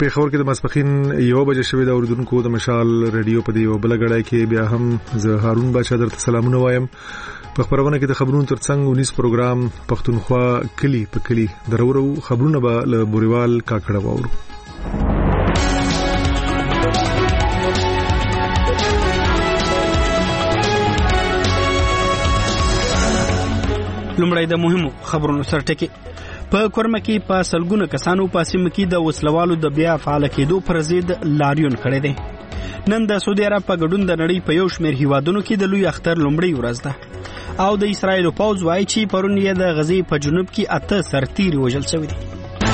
پیښور کې د ماسپخین 1 بجې شوې د اوریدونکو د مشال ریډیو په دی او بل غړای کې بیا هم زه هارون بچا درته سلامونه وایم. په خبرونه کې د خبرونو ترڅنګ 19 پروګرام پښتونخوا کلی په کلی درورو خبرونه به له بوريوال کاکړه وورو. لومړی د مهمو خبرونو سرټکی. په کورمه کې په سلګونه کسانو په سیمه کې د وسلوالو د بیا فعال کېدو پر ضد لاریون کړی دی. نن د سعودي عرب په ګډون د نړۍ په یو شمېر هیوادونو کې د لوی اختر لومړۍ ورځ ده او د اسرایل پوځ وایي چې پرون یې د غزې په جنوب کې 8 سرتیري وژل شوي دي.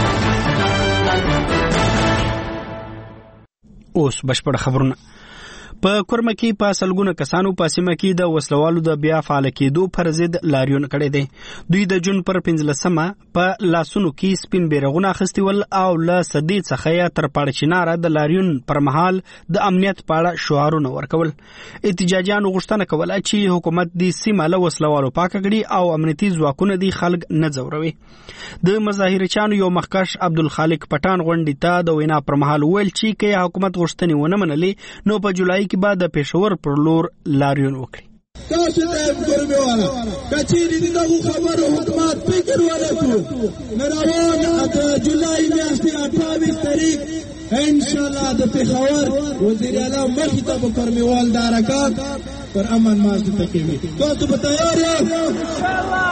اوس بشپړ خبرونه. په کورمه کې په سلګونه کسانو په سیمه کې د وسلوالو د بیا فعال کېدو پر ضد لاریون کړی دی. دوی د جون پر 15مه په لاسونو کې سپین بیرغونه اخیستول او له صدې څخه تر پاړچیناره د لاریون پر مهال د امنیت په اړه شعارونه ورکول. احتجاجیانو غوښتنه کوله چې حکومت د سیمه له وسلوالو پاک کړي او امنیتي ځواکونه د خلک نه ځوروي. د مظاهرچیانو یو مخکښ عبدالخالق پټان غونډې ته د وینا پر مهال ویل چې که حکومت غوښتنې ونه منلې نو په جولای کې بعد د پېښور پر لور لاریون وکړي. تاسو ته ګورمه والا کچېری دغه خبرو حکومت فکر ورکړو نراوان د جولای میاشتې 28 تاریخ ان شاء الله د پېښور وزیر اعلی مخې ته به کرمیوال د حرکت پر امن ماسته کوي. تاسو به تیار یاست ان شاء الله.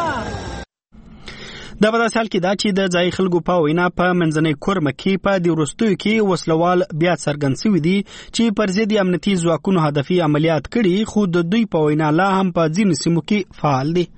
دا په داسې حال کې دا چې د ځای خلکو په وینا په منځنۍ کورمه کې په دې وروستیو کې وسلوال بیا څرګند شوي دي چې پر ضد امنیتي ځواکونو هدفي عملیات کړي خو د دوی په وینا لا هم په ځینو سیمو کې فعال دي.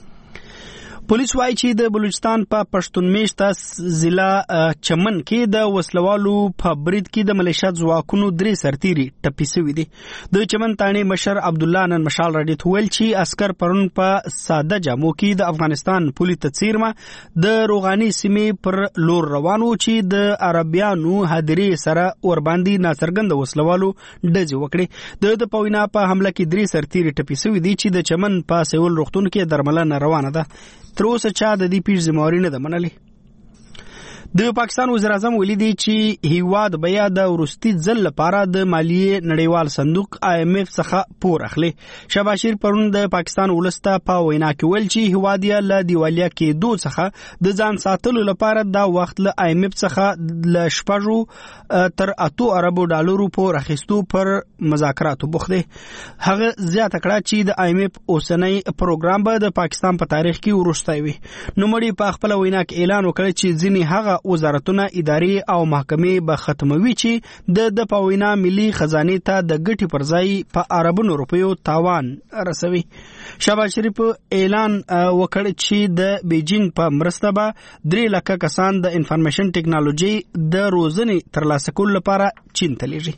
پولیس وایي چې د بلوچستان په پښتون میشته ضلع چمن کې د وسلوالو په برید کې د ملیشیا ځواکونو 3 سرتیري ټپي شوي دي. د چمن تانې مشر عبد الله نن مشال راډیو ته ویل چې عسكر پرون په ساده جامو کې د افغانستان پولیس تصیرمه د روغاني سیمې پر لور روانو چې د عربیانو هدري سره ور باندې ناڅرګند وسلوالو ډزې وکړي. د پوینا په حمله کې 3 سرتیري ټپي شوي دي چې د چمن په سیول روغتون کې درملنه روانه ده. تر اوسه چا د دې پیښې ذمہواري نه ده منلې. د پاکستان وزیر اعظم ویلي دی چې هیواد بیا د وروستي ځل لپاره د مالیې نړیوال صندوق IMF څخه پور اخلي. شهباز شریف پرون د پاکستان ولسته په وینا کې ویل چې هیواد یې له دیوالیا کېدو څخه د ځان ساتلو لپاره دا وخت له IMF څخه ل 6 تر 8 اربو ډالرو پور اخیستو پر مذاکراتو بوخت دی. هغه زیاته کړه چې د IMF اوسنۍ پروګرام به د پاکستان په تاریخ کې وروستی وي. نوموړي په خپل وینا کې اعلان وکړ چې ځینې هغه وزارتونه اداري او محکمې به ختموي چې د پوینا ملي خزانه ته د ګټي پر ځای په اربونو روپیو تاوان رسوي. شهباز شریف اعلان وکړ چې د بیجینګ په مرسته به 3 لک کسان د انفارمیشن ټیکنالوژي د روزنې ترلاسه کولو لپاره چین ته لیږي.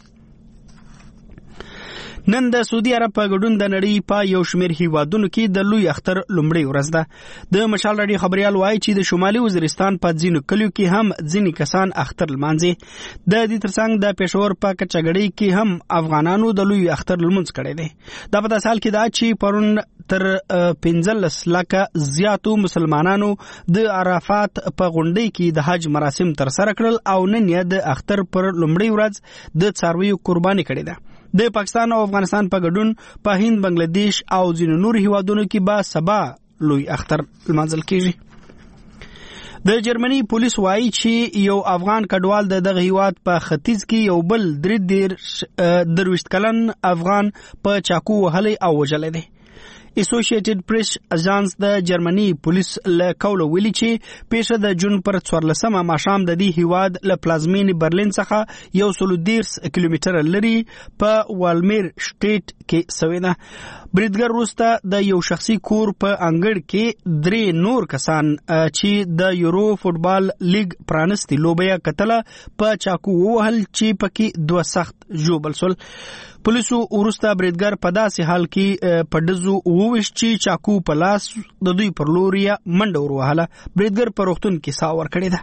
نن د سعودي عرب په ګډون د نړۍ په یو شمېر هیوادونو کې د لوی اختر لومړۍ ورځ ده. د مشال راډیو خبريال وایي چې د شمالي وزیرستان په ځینو کلیو کې هم ځینې کسان اختر لمانځي. د دې ترڅنګ د پېښور په کچګړۍ کې هم افغانانو د لوی اختر لمونځ کړی دی. دا په داسې حال کې دا چې پرون تر 15 لکه زیاتو مسلمانانو د عرفات په غونډۍ کې د حج مراسم تر سره کړل او نن یې د اختر پر لومړۍ ورځ د څارویو قرباني کړې ده. د پاکستان او افغانستان په ګډون په هند، بنگلاديش او ځینو نور هیوادونو کې به سبا لوی اختر لمانځل کیږي. د جرمني پولیس وایي چې یو افغان کډوال دغه هیواد په ختیځ کې یو بل 23 کلن افغان په چاقو وهلی او وژلی دی. اسوسییټډ پریس اژانس د جرمني پولیس له قوله ویلي چې پیښه د جون پر 14مه ماښام د دې هیواد له پلازمینې برلین څخه 130 کیلومتره لري په والمیر شټیټ کې شوې ده. بریدګر وروسته د یو شخصي کور په انګړ کې 3 نور کسان چې د یورو فوټبال لیګ پرانستي لوبیا کتله په چاقو ووهل چې پکې 2 سخت ژوبل شول. پولیسو وروسته بریدګر په داسې حال کې په ډزو وویشت چې چاقو په لاس د دوی پر لور یې منډه وروهله. بریدګر په روغتون کې ساه ورکړې ده.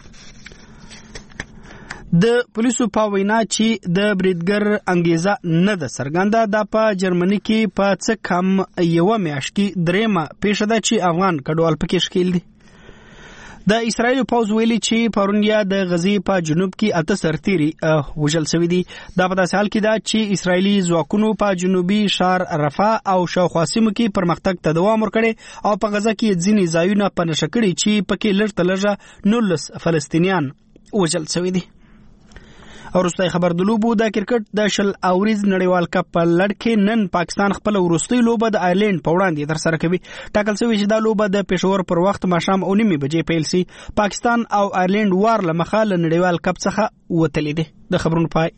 د پولیسو په وینا چې د بریدګر انګیزه نه ده څرګنده. دا په جرمني کې په څه کم 1 میاشت کې 3مه پیښه ده چې افغان کډوال پکې ښکیل دي. د اسرایل پوز ویلي چې پرونیا د غزې په جنوب کې 8 سرتیري وژل شوي دي. دا په داسې حال کې ده چې اسرایلی ځواکونو په جنوبي شهر رفح او شاوخوا سیمو کې پرمختګ ته دوام ورکړی او په غزه کې ځینې ځایونه په نښه کړي چې پکې لږ تر لږه 19 فلسطینیان وژل شوي دي. وروستی خبر د لوبو د کرکټ د شل اوریز نړیوال کپ په لړ کې نن پاکستان خپل وروستۍ لوبه د آیرلند په وړاندې ترسره کوي. ټاکل شوی چې دا لوبه د پېښور پر وخت ماښام 9:30 بجې پیل شي. پاکستان او آیرلند وار له مخه له نړیوال کپ څخه وتلي دي. د خبرونو پای.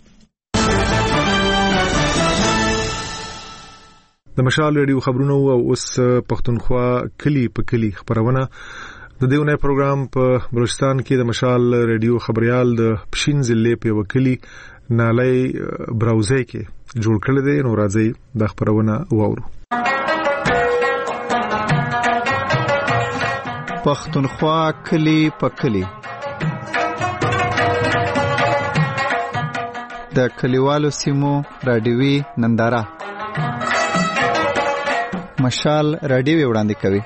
د مشال ریډیو خبرونه او اوس پښتونخوا کلی په کلی خبرونه. د دیونه پروګرام په بلوچستان کې د مشال ریډیو خبريال د پښین ضلع په وکیلی نالای براوزي کې جوړ کړل دي. نو راځي د خبرونه وورو. پښتونخوا کلی په کلی. د کلیوالو سیمو رادیوي ننداره مشال رادیو وړاندې کوي.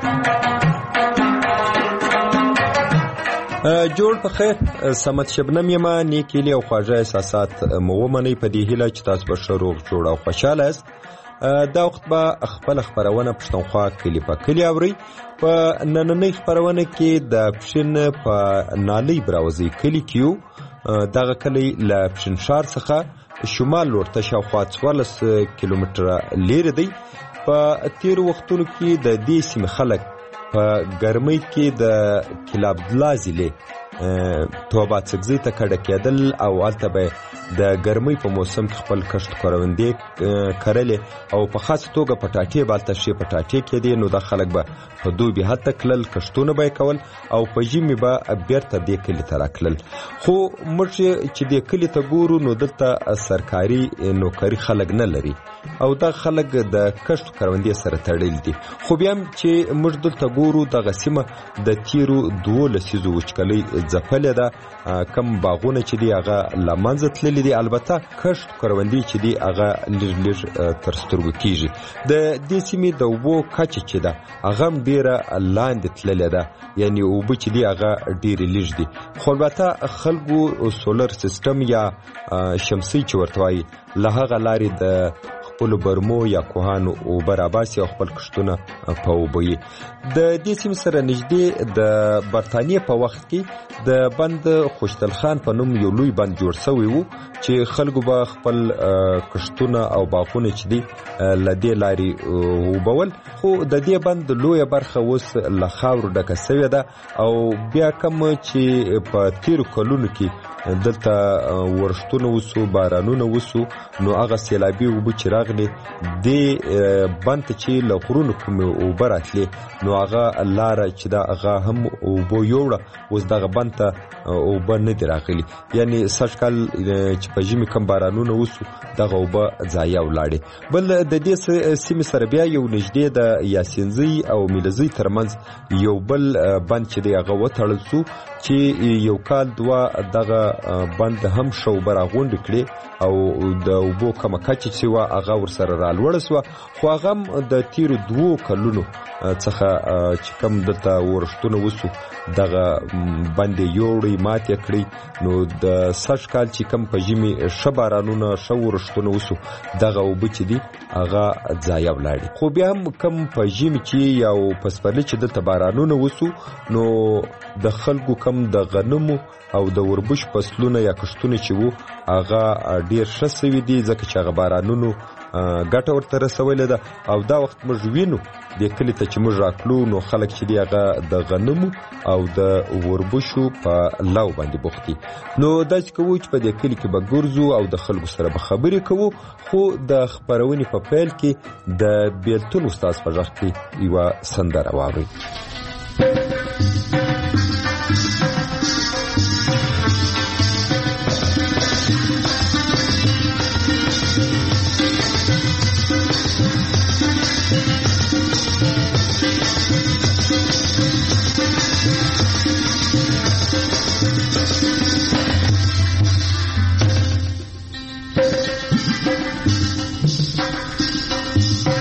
جوړ په خیر سمت شبنم یما نیکیلی او خواجه احساسات مومنی په دی هیله چې تاسو به شروع جوړ او خوشاله است. دا وخت به خپل خبرونه پښتونخوا کلی په کلی اوري. په نننۍ خبرونه کې د پښین په نالی براوزي کلی کیو دغه کلی له پښین شهر څخه شمال لورته شاوخوا 14 کیلومتره لري دی. په تیر وختونو کې د دې سیمې خلک په ګرمۍ کې د کلاب دلازلې توبه څګزي ته کډه کېدل او البته به د ګرمۍ په موسم کې خپل کښت کروندې کړلې او په خاص توګه پټاټې بالته شي پټاټې کې دي. نو د خلک به په دوبي حتی کلل کښتونه به کول او په ژمي به بیرته د کلی ته راکلل. خو موږ چې د کلی ته ګورو نو دلته سرکاري نوکری خلک نه لري او دا خلک د کښت کروندې سره تړلي دي. خو بیا چې موږ دلته ګورو د غسیمه د تیرو 12 سیزو وچکلې ځپلې ده. کم باغونه چې دی هغه لمنځه تللي دي. البته کښت کروندې چې دی هغه لږ تر سترګو کیږي. د دې سیمې د اوبو کچه چې ده هغه ډیره لاندې تللې ده. یعنی اوبه چې دی هغه ډیره لږ دي. خو البته خلکو سولر سیستم یا شمسي چې ورته وایي له هغه لارې د خپل برمو یا کوهانو او براباسي او خپل کښتونه په وبوي. د دې سیمې سره نږدې د برتانیې په وخت کې د بند خوشتل خان په نوم یو لوی بند جوړ شوی وو چې خلکو به خپل کښتونه او باغونه چې دي لدې لاري وبول. خو د دې بند لویه برخه اوس له خاورو ډکه شوې ده او بیا کوم چې په تیرو کلونو کې دلته ورښتونه وسو بارانونه وسو نو هغه سیلابي اوبه چې راغلي د بند چې له غرونو کوم اوبه راتلې نو هغه لاره چې دا هغه هم اوبه یوړه اوس دغه بند ته اوبه نه دي راغلي. یعنی سږکال چې په ژمي کوم بارانونه وسو دغه اوبه ضایع ولاړې. بل د دې سیمې سره بیا یو نږدې د یاسینزۍ او میلزۍ ترمنځ یو بل بند چې دی هغه وتړل سو چې یو کال دوه دغه بند هم شو براغونډ کړي او د اوبو کومه کچه چې وا هغه ورسره رالوړ سو. خو هغه د تیرو 2 کلونو څخه چې کوم دلته ورښتونه وسو دغه باندې یوړی ماته کړی نو د سږکال چې کوم په ژمي شبارانونه شو ورښتونه وسو دغه اوبه چې دي هغه ضایع ولاړي. خو بیا هم کوم په ژمي چې یو پسپرلی چې دلته بارانونه وسو نو د خلکو کم د غنمو او د وربش فصلونه یا کښتونه چې وو هغه ډیر ښه سوي دي ځکه چې هغه بارانونو ګټه ورته رسولې ده. او دا وخت موږ وینو د کلی ته چې موږ راکلو نو خلک چې دی هغه د غنمو او د وربشو په لو باندې بوختي. نو دا چې کوو چې په دې کلی کې به ګرځو او د خلکو سره به خبرې کوو. خو د خبرونې په پیل کې د بیلتون استاد په غږ کې یوه سندره واورئ.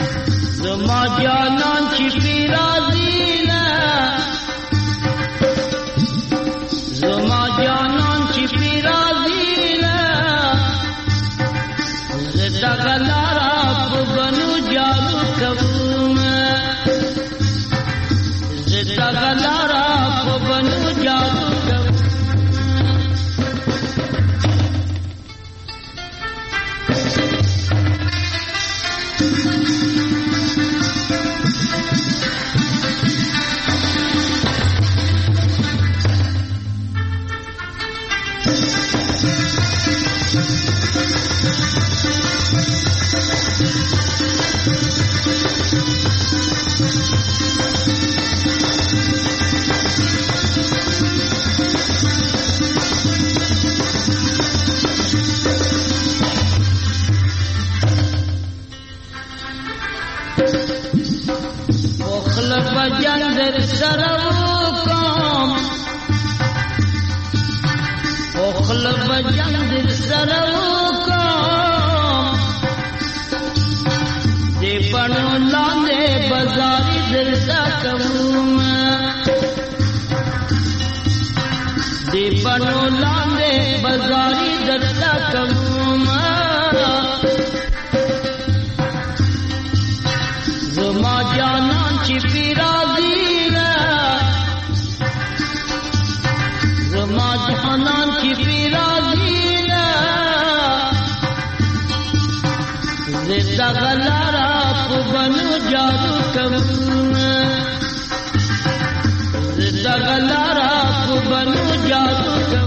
جانان چی پیرازی نه جارو کوم زدا غلارا په بنو جارو کوم جندر سروکم اخلب جندر سروکم دی بنو لاندے بازاری درتا کم دی بنو لاندے بازاری درتا کم زما جانان چی پیرا دینا زما جانان چی پیرا دینا زیتا غلارا پو بنو جادو کم زیتا غلارا پو بنو جادو کم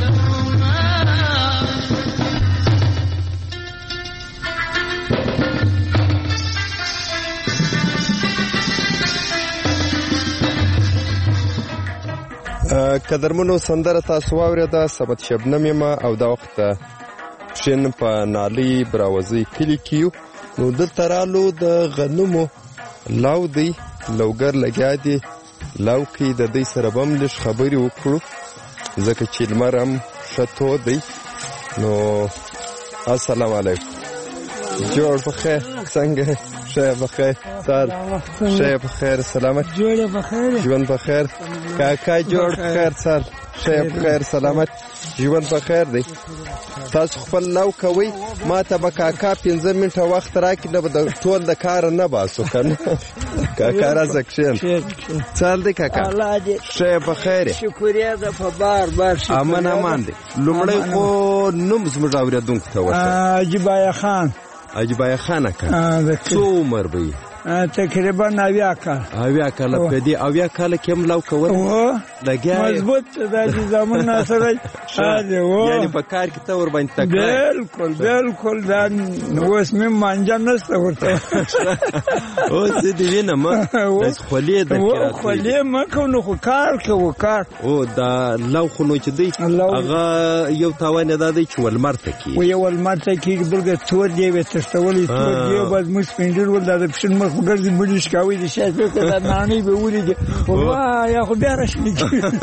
قدرمنو سندره تاسو واورېده سمت شبنم یم او دا وخت شین په نالی براوزی کلی کیو نو دلته رالو د غنمو لاو دی لوګر لګیا دی لاو کې د دې سره بم لږ خبرې وکړو ځکه چې لمر هم شتو دی نو السلام علیکم جوړ بخیر څنګه شای بخیر سر شای بخیر سلامت جوړ بخیر ژوند بخیر کاکا جوړ بخیر سر شای بخیر سلامت ژوند بخیر دی تاسو خپل نو کوي ما ته به کاکا 15 منټه وخت راکړي نه به ټول د کار نه باسو کنه کاکا راځه کښین چل دی کاکا شای بخیر شکریه ده په بار بار امان امان دی لومړی خو نوم زموږ اورېدونکو ته وشه عجیبای خان عجیبای خان اکا څو عمر به تقریبا 90 کال 90 کال په دې 90 کال کې هم لاو کول لګیا مضبوط د زمون سره یعنی په کار کې ته ور باندې تکړه بالکل دا اوس مې مانجا نشته ورته اوس دې وینم بس خولې د خولې مکو نو کار کوو کار او دا لاو خو نو چې دی هغه یو تاوان ده دی چې ولمرته کی یو ولمرته کی بلګه تور دی وتستولې تور دی بس مې سپینډر ول د پښن مخ ګرځي مليش کاوي دي شاید په دا نانی به ولې والله یا خو بیا راشي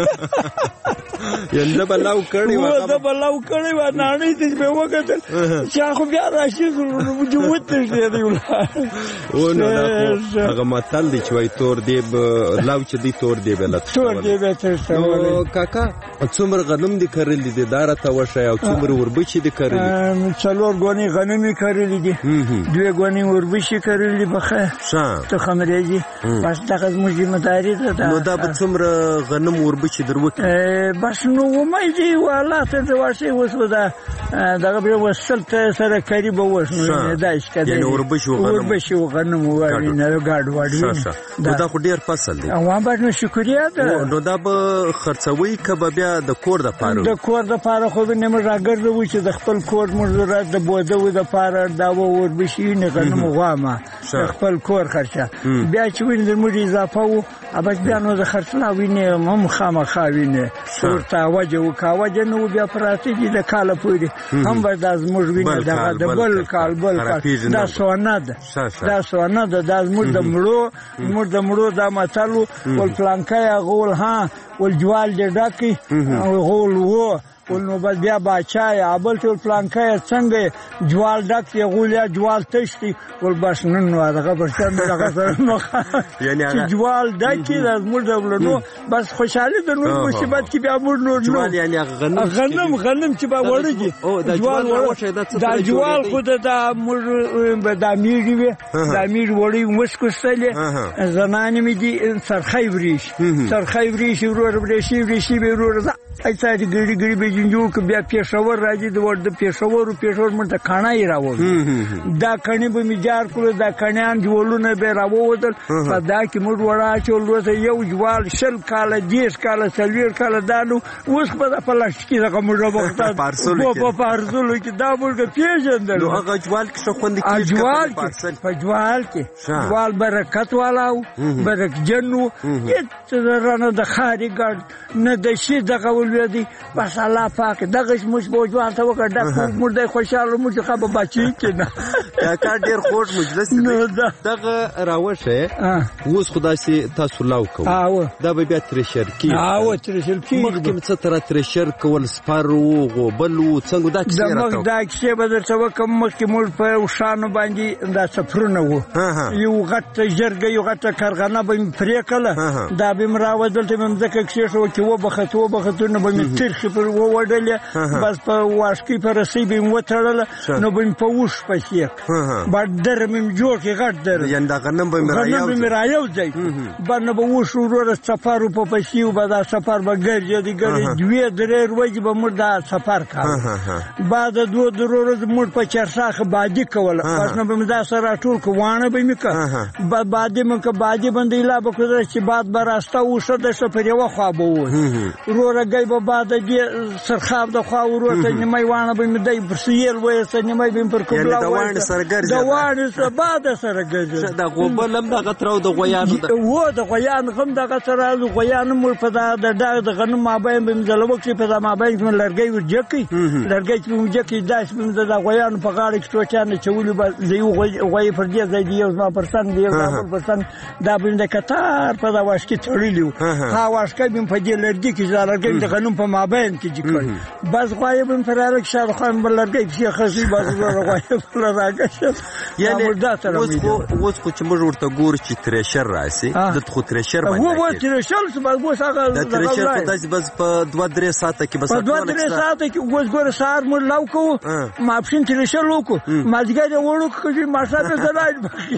یله بلاو کړي و دا بلاو کړي و نانی دې به وکړل چې خو بیا راشي وجود دې دی او نو هغه متل دی چې وای تور دی لاو چې دی تور دی بل تور دی به تاسو کاکا څومره غنم دي کړل دي دارته وشه او څومره وربچې دي کړل څلور غونی غنمې کړل دي دوه غونی وربچې کړل دي بخه ته خمرېږي بس دغه زموږ ذمہداري ده نو دا به څومره غنم وربچې دروکې بس نو ومای دی والله ته د ورشي وسو دا دغه به وصل ته سره قریب وښنو دا اسکه یعنی وربچې غنم وایي نه گاډ وایي دا خو ډیر فصل دی او باندې شکریا ده نو دا به خرڅوي کبه بیا د کور د پاره د کور د پاره خو به نه راګرځو چې د خپل کور مزرات د بوده و د پاره دا وربچې نه غنم غوامه خپل کور خرچه بیا چې وین د موږ اضافه وو ابد بیا نو د خرڅلا وینې هم خامخا وینې ورته وجه وکاوجه نو بیا پراته دي د کاله پوری هم به د زموږ وینې د بل کال دا سونه ده د زموږ د مړو د ماتلو ول پلانکای غول ها ول جوال د ډاکی غول وو ول نو بس بیا باچا یا بل ټول پلانکای څنګه جوال ډک دی غولیا جوال تشتي ول بس نن نو هغه برشن دغه سره نو یعنی جوال ډک دی زموږ دولنو بس خوشاله د نور مصیبت کې بیا موږ نور جوال یعنی غنم چې با وړي دا جوال خو دا موږ د میږي وي د میږي وړي مسکوستلې زنانې مې دي سرخی وریش ورور وریشي ورور ایسا دې ګړي به جنجو کې بیا پېښور راځي د ورد پېښور مونږ ته کانای راوړ دا کڼي به میجار کړو دا کڼیان جوړونه به راووتل په دا کې موږ وړا چول وته یو جوال شل کاله 10 کاله 30 کاله دانو اوس په پلاستیکي رقم موږ وخته په پارسل کې دا موږ پیژندل نو هغه جوال کې څه خوند کیږي په جوال کې جوال برکت والاو برک جنو هیڅ رانه د خاري ګډ نه د شي دغه ولودي بس الله پاک دغه مش بوجوان ته وکړه د مرده خوشاله مو چې خبر بچی کنه کا ډیر خوش مجلس دغه راوشه اوس خدای سي تاسو لاو کو دا به بیا ترشر کی مخکې څه تر ترشر کول سپارو غوبلو څنګه دا کیسه راته دا کیسه به درته وکم مخکې مول په شانو باندې دا سفرونه وو یو غټ جرګه یو غټ کارخانه به پرې کله دا به مراودل ته مزکه کیسه شو کې و بختونه به ترخي پر وډلې بس په واشکی پر رسی به وټړل نو به په وښ پسې بعد در مم جوړ کې غټ در یان دا غنم به مرایو ځای باندې به وښ ورور سفر په پسې و بعد سفر به ګرځي دوی درې ورځې به مر دا سفر کاوه بعد دوه ورځې مر په چرساخه باندې کول پس نو به مدا سره ټول کوانه به میکا بعد مکه باندې باندې لا به کړی چې بعد براسته وښه د سفر یو خوا به ورور گئی به بعد دی سرخاب د خوا وروته نیمه وانه به مدای برسیل وې سره نیمه به پر کوبلا د وانه سره ګرځي د وانه سره بعد سره ګرځي د غوبلم د غترو د غویانو د غویانو هم د غترو د غویانو مول په د غنم مابین به مزلوک چې په مابین کې لرګي ورجکی لرګي چې ورجکی داس به د غویانو په غاړه کې ټوچانه چولې به یو غوی پر دې ځای دی یو ما پرسن دی یو پرسن دا به د کتار په دا واشکي تړلیو ها واشکي به په دې لرګي کې لرګي د غنم په مابین کې جکړ بس غوی به فرارک شاد خان بلرګي چې خسي بس غوی په راګه یعنی اوس خو چې موږ ورته ګور چې ترشر راسي د خو ترشر باندې و ترشر څه بس هغه د ترشر په داس بس په 2-3 ساعته کې بس 2-3 ساعته کې اوس ګور سار مور لاو کو ما اپشن ترشر لوکو ما ځګه وړو کې ما صاحب زلای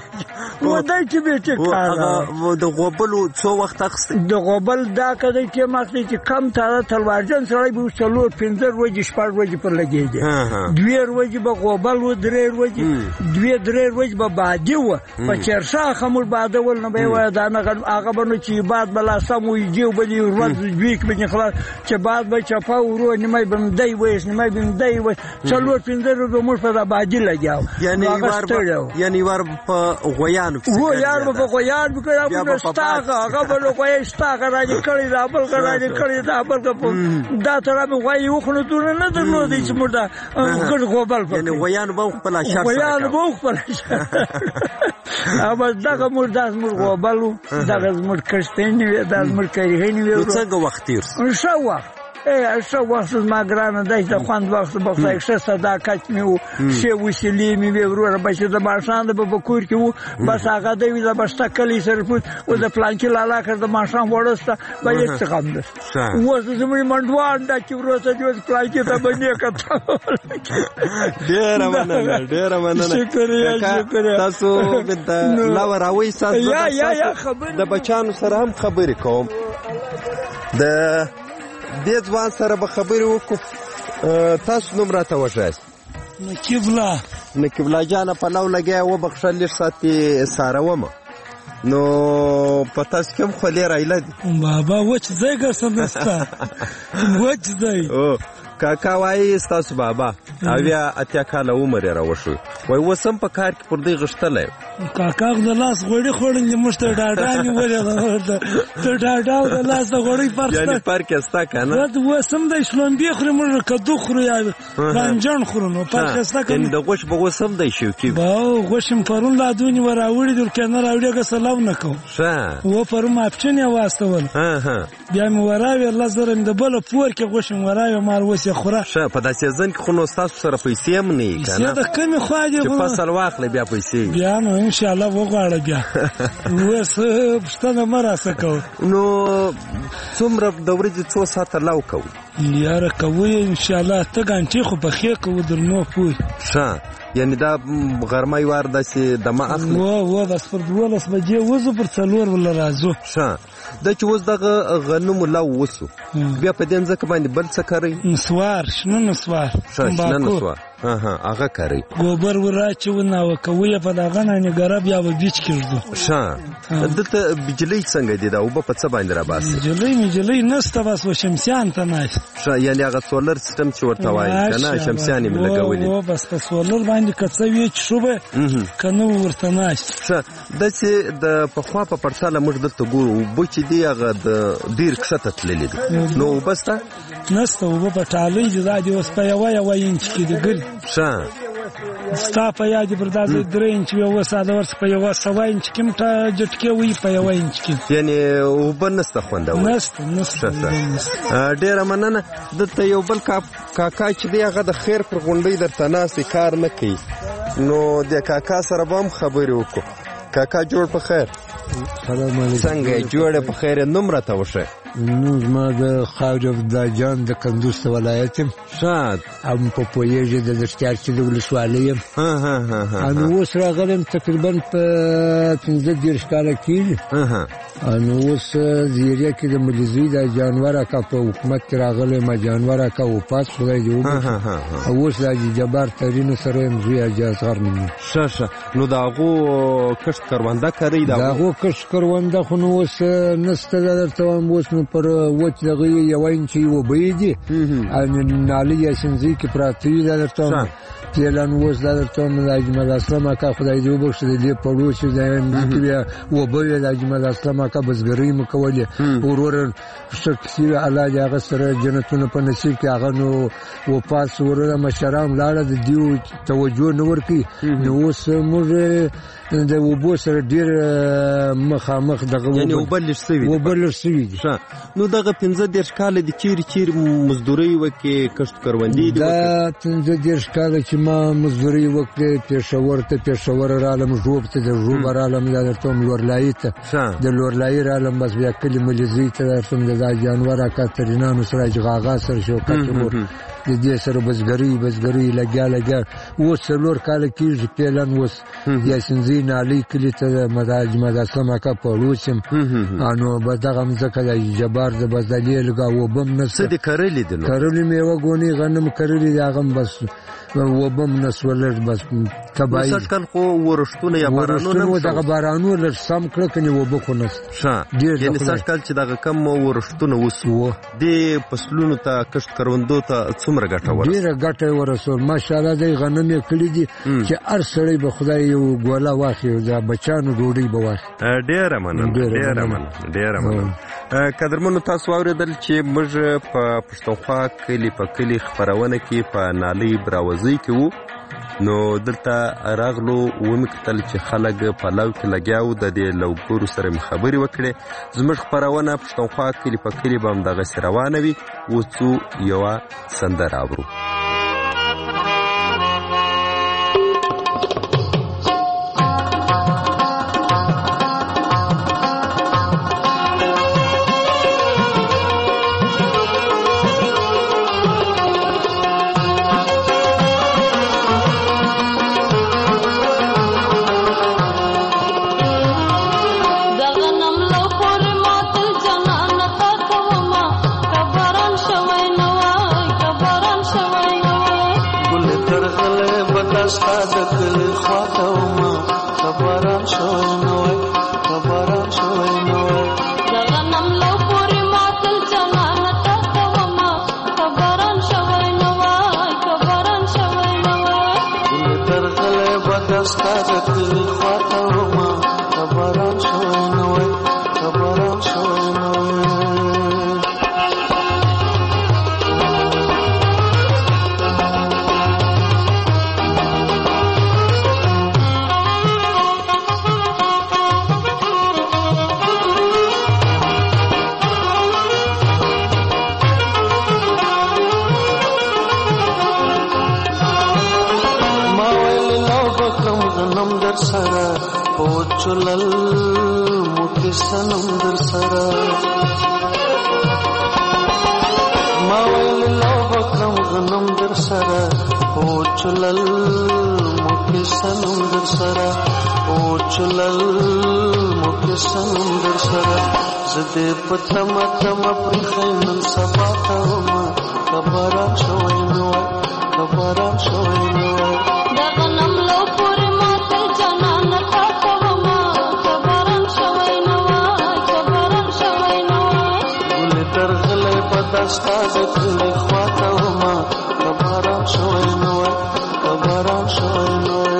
و دای چې به چې کار د غوبل څو وخت اخست د غوبل دا کده چې مخکې چې کم تاره تلوارجن سره به څلور 15 ورځې شپږ ورځې پر لګیږي 2 ورځې به غوبل و 3 ورځې 2-3 ورځې به باندې و په چرشا خمر باندې ول نه به و دا نه هغه بنو چې بعد بلا سمو یجو بلی ورځ ویک به خلاص چې بعد به چپا ورو نیمه بم دی وېس نیمه بم دی و څلور 15 ورځې مور په باندې لګیاو یعنی ور په غویان په غویان به ستاغه هغه به غوی ستاغه راځي کړي دا بل کړي دا بل دا تر به غوی وخنو دونه نه درلودي چې مردا ګډ غوبل یعنی غویان به خپل شر اما دغه مرداز مر غوبلو دغه مر کشتنی دغه مر کریهنی څنګه وخت تیر شو شو وخت ما ګرانه دایته خوند وخت بخښه ښه صداقت میو شه وسیلې می ورور بشه د ماشان د بکور کې وو بس هغه د ویله بسته کلی سره پوت او د پلانکی لالا کړ د ماشان وړسته به یې څه غم ده وځ زمري منډوان دا چې ورته د پلانکی ته باندې کته ډیر مننه شکر تاسو د لا راوي ساز یا خبر د بچانو سره هم خبرې کوم د دې ځوان سره به خبرې وکړو تاسو نوم راته وښایاست نقیب الله جانه په نو لګیا وبخښه لږ ساتې سارومه نو په تاسو کې هم خولې رایله دي بابا وچ ځای ګرسه نسته وچ ځای کاکا وایي ستاسو بابا اویا اتیا کاله عمر یې راوښوی وای اوس هم په کار کې پر دې غښتلی کاکا د لاس غوړي خوړلې موږ ته ډاډا نیولې ته ډاډا او د لاس د غوړي فرق یعنې فرق یې شته که نه اوس هم د شلومبې خوري موږ کدو خورو یا بانجان خورو نو فرق یې شته که یعنې د غوښ به اوس هم دی شوکي غوښ مې پرون لا دونې ور راوړي دي که نه راوړي که سلام نه کوم ښه و پرون اپشن یې واستول بیا مې وراوې الله زره مې د بله پور کې غوښ مې وراوې مال اوس یې خوره ښه په دا سیزن کې خو نو ستاسو سره پیسې هم نه وي که نه پیسې د کمې خوا دي چې فصل واخلې بیا پیسې بیا نو انشاءالله وغواړه بیا اوس پوښتنه مه راسه کوه نو څومره د ورځې څو ساعته لو کوو یاره کوو یې انشاءالله 8 غنټې خو پخې کوو در نو پوه ښه یعنې دا غرمۍ وار داسې دمه اخلي و بس پر 12 بجې وځو پر 4 ولا راځو ښه دا چې اوس دغه غنمو لو وسو بیا په دې ځمکه باندې بل څه کوئ نسوار شنه نسوار شنه نسوار هغه کوئ ګوبر وراچو نو کوو یې په دغه نه نګره بیا به بیچ کېږدو ښه دلته بجلۍ څنګه دي دا اوبه په څه باندې راباسي بجلۍ نسته بس و شمسیان ته ناست ښه یعنې هغه سولر سیسټم چې ورته وایي که نه شمسیانې مې لګولي بس په سولر باندې که څه وي چې شو به که نه ورته ناست ښه داسې د پخوا په پرتله موږ دلته ګورو اوبه چې دي هغه ډېر کښته تللي دي نو اوبه شته نسته اوبه په ټالۍ دي دا دي اوس په یوه انچ کې دي ګل ښه ستا په یاد پر دا 3 انچ وي اوس دا ورڅ په 100 انچ کې مټه جټکې وي په 1 انچ کې یعنې اوبه نسته خوندور نسته ډېره مننه دلته یو بل کاکا چې دی هغه د خیر پر غونډۍ درته ناست کار نه کوي نو د کاکا سره به هم خبرې وکړو کاکا جوړ په خیر سلام علیکم څنګه جوړ په خیر نوم راته وښیه نو زما د خاورې عبدالجان د کندوز ولایت یم ښه هم په پوهېږې د دشتیار چې د ولسوالۍ یم نو اوس راغلم تقریبا په 15 کاله کېږي نو اوس زیریه کې د ملیزوی د جانور اکا په حکومت کې راغلی ما جانور اکا وفات خدای دې وبخښي اوس د حاجي جبار ترینو سره یم زوی حاجي اصغر نومي ښه نو د هغو کښت کرونده کوئ د هغو کښت کرونده خو نو اوس نسته دا درته وایم اوس نو پر وچ دغه 1 انچ اوبه دي نالۍ یا سنځۍ کې پراته وي دا درته وایم تیلان اوس دا درته وایم د اجمل اسلام اکا خدای دې وبخښي د دې پړو چې د مځکې بیا اوبه وې د اجمل اسلام اکا بزګرۍ مو کولې ورور ښه کیسې وې الله دې هغه سره جنتونه په نصیب کې هغه نو وفات ورور مشران لاړه د دیو توجه نه ورکوي نو اوس موږ د اوبو سره ډېر مخامخ دغه یعنې اوبه لږ سوي دي نو دغه 15 کاله دي چیرې مزدورۍ وکړې کښت کروندې دي دا 15 کاله چې ما مزدورۍ وکړې پېښور رالم ژوب ته د ژوب رالم دا درته وایم لورلایي ته د لورلایي رالم بس بیا کلي ملیزۍ ته درته وایم د دا جانور اکا ترینانو سره غاغا سره شوکت ورور د دې سره بزګرۍ لګیا اوس 4 کاله کېږي پیلن اوس یا سنځۍ نالۍ کلي ته د اجمل اسلام اکا پړوس یم نو بس دغه مځکه د جبار د بزدلې لږه اوبه هم نسته څه دې کرلي دي نو کرلي مې یوه ګونۍ غنم کرلي دي هغه هم بس اوبه هم نسوه لږ بس تباهي سږکال خو ورښتونه یا بارانونه دغه بارانونه لږ سم کړه کنې اوبه خو نسته یعنې سږکال چې دغه کم ورښتونه وسو دې فصلونو ته کښت کروندو ته څومره ګټه ورسوله ډېره ګټه یې ورسول ماشاءالله دی غنم یې کړي دي چې هر سړی به خدای یو ګوله واخلي د بچیانو ډوډۍ به واخلي ډېره مننه قدرمنو تاسو واورېدل چې موږ په پښتونخوا کلي په کلي خپرونه کې په نالۍ براوزۍ کې وو نو دلته راغلو ومې کتل چې خلک په لو کې لګیا وو د دې لوګورو سره مې خبرې وکړې زموږ خپرونه پښتونخوا کلي په کلي به همدغسې روانه وي اوس یوه سندره اورو شوی نه وای که باران شوی نه وای سره پوچلل موتی سنم در سره ما ویل لو بکرم غنم در سره پوچلل موتی سنم در سره پوچلل موتی سنم در سره زده پتم تم پرخینن سبا تاوما کباران شوی نوای کباران شوی نوای دغنم لو پوری ماتل جنان تاکوما کباران شوی نوای کباران شوی نوای گل درغلی بدستا زکلی خواتاوما کباران شوی نوای کباران شوی نوای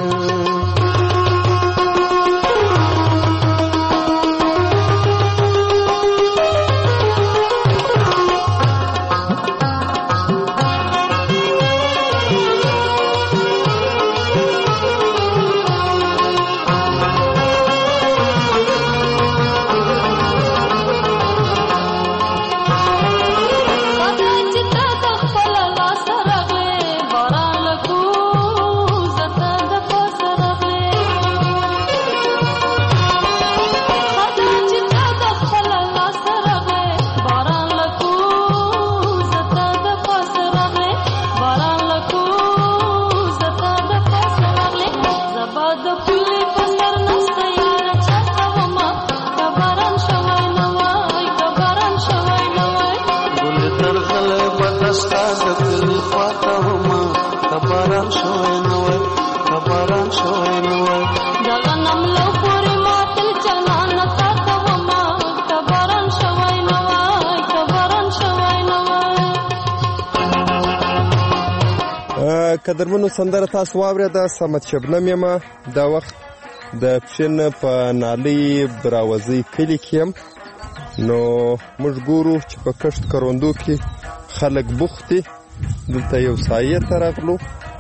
قدرمنو سندره تاسو واورېده صمد شبنم یم دا وخت د پښین په نالۍ براوزۍ کلي کې یم نو موږ ګورو چې په کښت کروندو کې خلک بوخت دي دلته یو سایه ته راغلو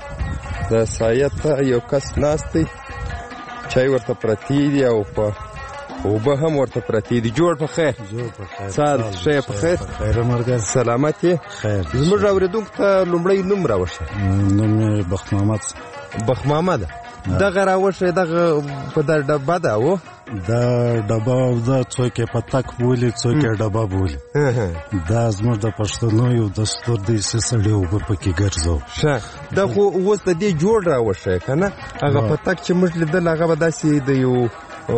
د سایه ته یو کس ناست دی چای ورته پرتی دي او په اوبه هم ورته پرتی دي جوړ په خیر سال ښه په خیر خیر مرګ سلامت یې خیر زموږ اورېدونکو ته لومړی نوم راوښیه نوم یې بخت محمد بخت محمد دغه راوښیه دغه په دا ډبه ده و دا ډبه ده څوک یې پتک بولي څوک یې ډبه بولي دا زموږ د پښتنو یو دستور دی چې سړی اوبه پکې ګرځو ښه دا خو اوس د دې جوړ راوښیه که نه هغه پتک چې موږ لیدل هغه به داسې د یو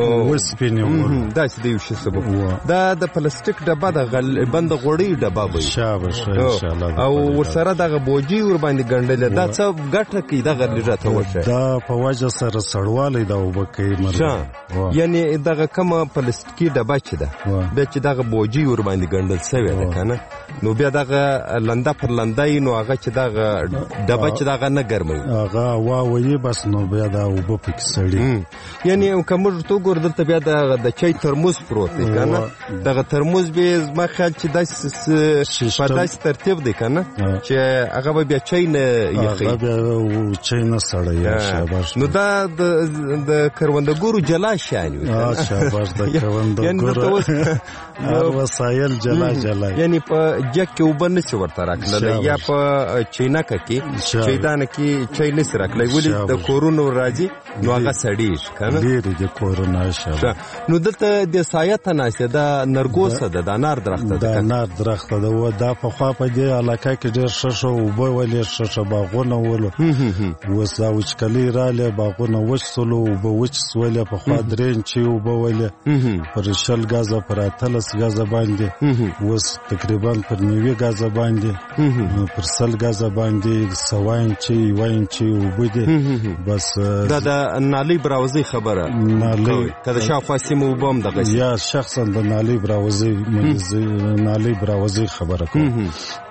وسپینې داسې د یو شي سبب دا د پلاستیک ډبه ده غالبا د غوړیو ډبه به وي او ورسره دغه بوجي ورباندې ګنډلې دا څه ګټه کوي دغه راته وښیه دا په وجه سره سړوالی دا اوبه کوي یعنې دغه کومه پلاستیکي ډبه چې ده بیا چې دغه بوجي ورباندې ګنډل سوې ده که نه نو بیا دغه لنده پر لنده یي نو هغه چې دغه ډبه چې دغه نه ګرموي هغه هوا ویي بس نو بیا دا اوبه پکې سړي یعنې که موږ ګور دلته بیا د چای ترموز پروت دی که نه دغه ترموز به زما خیال چې داسې په داسې ترتیب دی که نه چې هغه به بیا چای نه یخوي هغه بیا چای نه سړی نو دا د کروندګرو جلا شیان وي شاباش د کروندګرو هر وسایل جلا جلا یعنې په جګ کې اوبه نشي ورته راکړلی یا په چینکه کې چایدانه کې چای نشي راکړلی ولې د کورونو راځي نو هغه سړېږي که نه ډېرې د کورونه نو دلته د سایه ته ناستې دا نرګوسه ده د انار درخته ده د انار درخته ده دا پخوا په دې علاقه کې ډېر ښه اوبه ولې ښه باغونه ولو اوس دا وچکلۍ راغلې باغونه وچ سولو اوبه وچ سولې پخوا 3 انچې اوبه ولې پر 20 ګازه پر 18 ګازه باندې اوس تقریبا پر 90 ګازه باندې پر 100 ګازه باندې 100 انچې 1 انچې اوبه دي بس دا د نالۍ براوزۍ خبره نالۍ کله شاوخوا سیمه اوبه هم دغه یا شخصا د نالۍ براوزۍ خبره کوم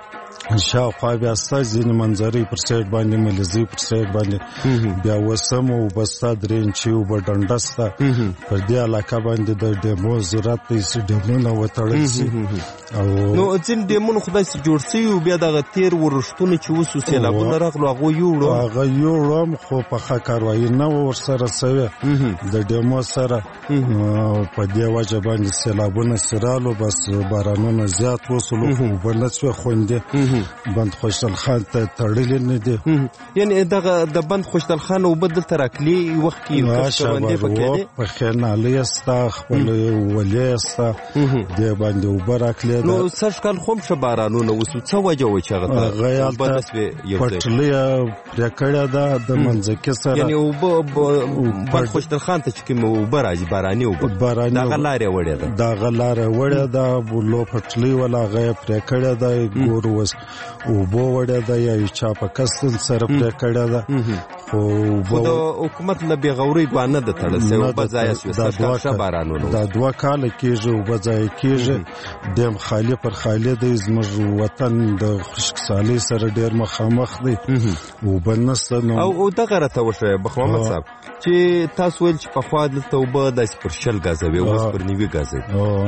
شاوخوا بیا ستا ځینې منظرې پر سایډ باندې ملیزۍ پر سایډ باندې بیا وسم اوبه ستا 3 انچې اوبه ډنډه ستا پر دې علاقه باندې د ډیمو ضرورت دی چې ډیمونه وتړل شي. نو ځینې ډیمونه خو داسې جوړ سوي او بیا دغه تېر ورښتونه چې اوس سیلابونه راغلو هغه یوړو هم خو پخه کاروایي نه وه ورسره سوې د ډیمو سره. په دې وجه باندې سیلابونه چې رالو بس بارانونه زیات وسولو خو اوبه نه سوې خوندې بند خوشحال خان ته تړلې نه دي. یعنې دغه د بند خوشحال خان اوبه دلته راکلي وخت کې کروندې پکې دي پخې نالۍ سته خپل ولې سته دې باندې اوبه راکلي. نو سږ کال خو هم ښه بارانونه وسو څه وجه وه چې هغه ته اوبه نه سوې یو ځای پټلۍ پرې کړې ده د منځکي سره. یعنې اوبه بند خوشحال خان ته چې کوم اوبه راځي باراني اوبه دغه لارې وړې ده دغه لارې وړې ده لو پټلۍ ولا هغه یې پرې کړې ده ګور اوس اوبه وړې ده یا یو چا په کستن سره پرې کړې ده خو د حکومت له بېغورۍ دوه نه ده تړل سوې اوبه ضایع سوې ښه بارانونه دا 2 کاله کېږي اوبه ضایع کېږي ډیم خالي پر خالي دی زموږ وطن د خشکسالۍ سره ډېر مخامخ دی اوبه نشته. او دغه راته وښیه بخ محمد صاحب چې تاسو ویل چې پخوا دلته اوبه داسې پر 20 ګازوي اوس پر 90 ګازوي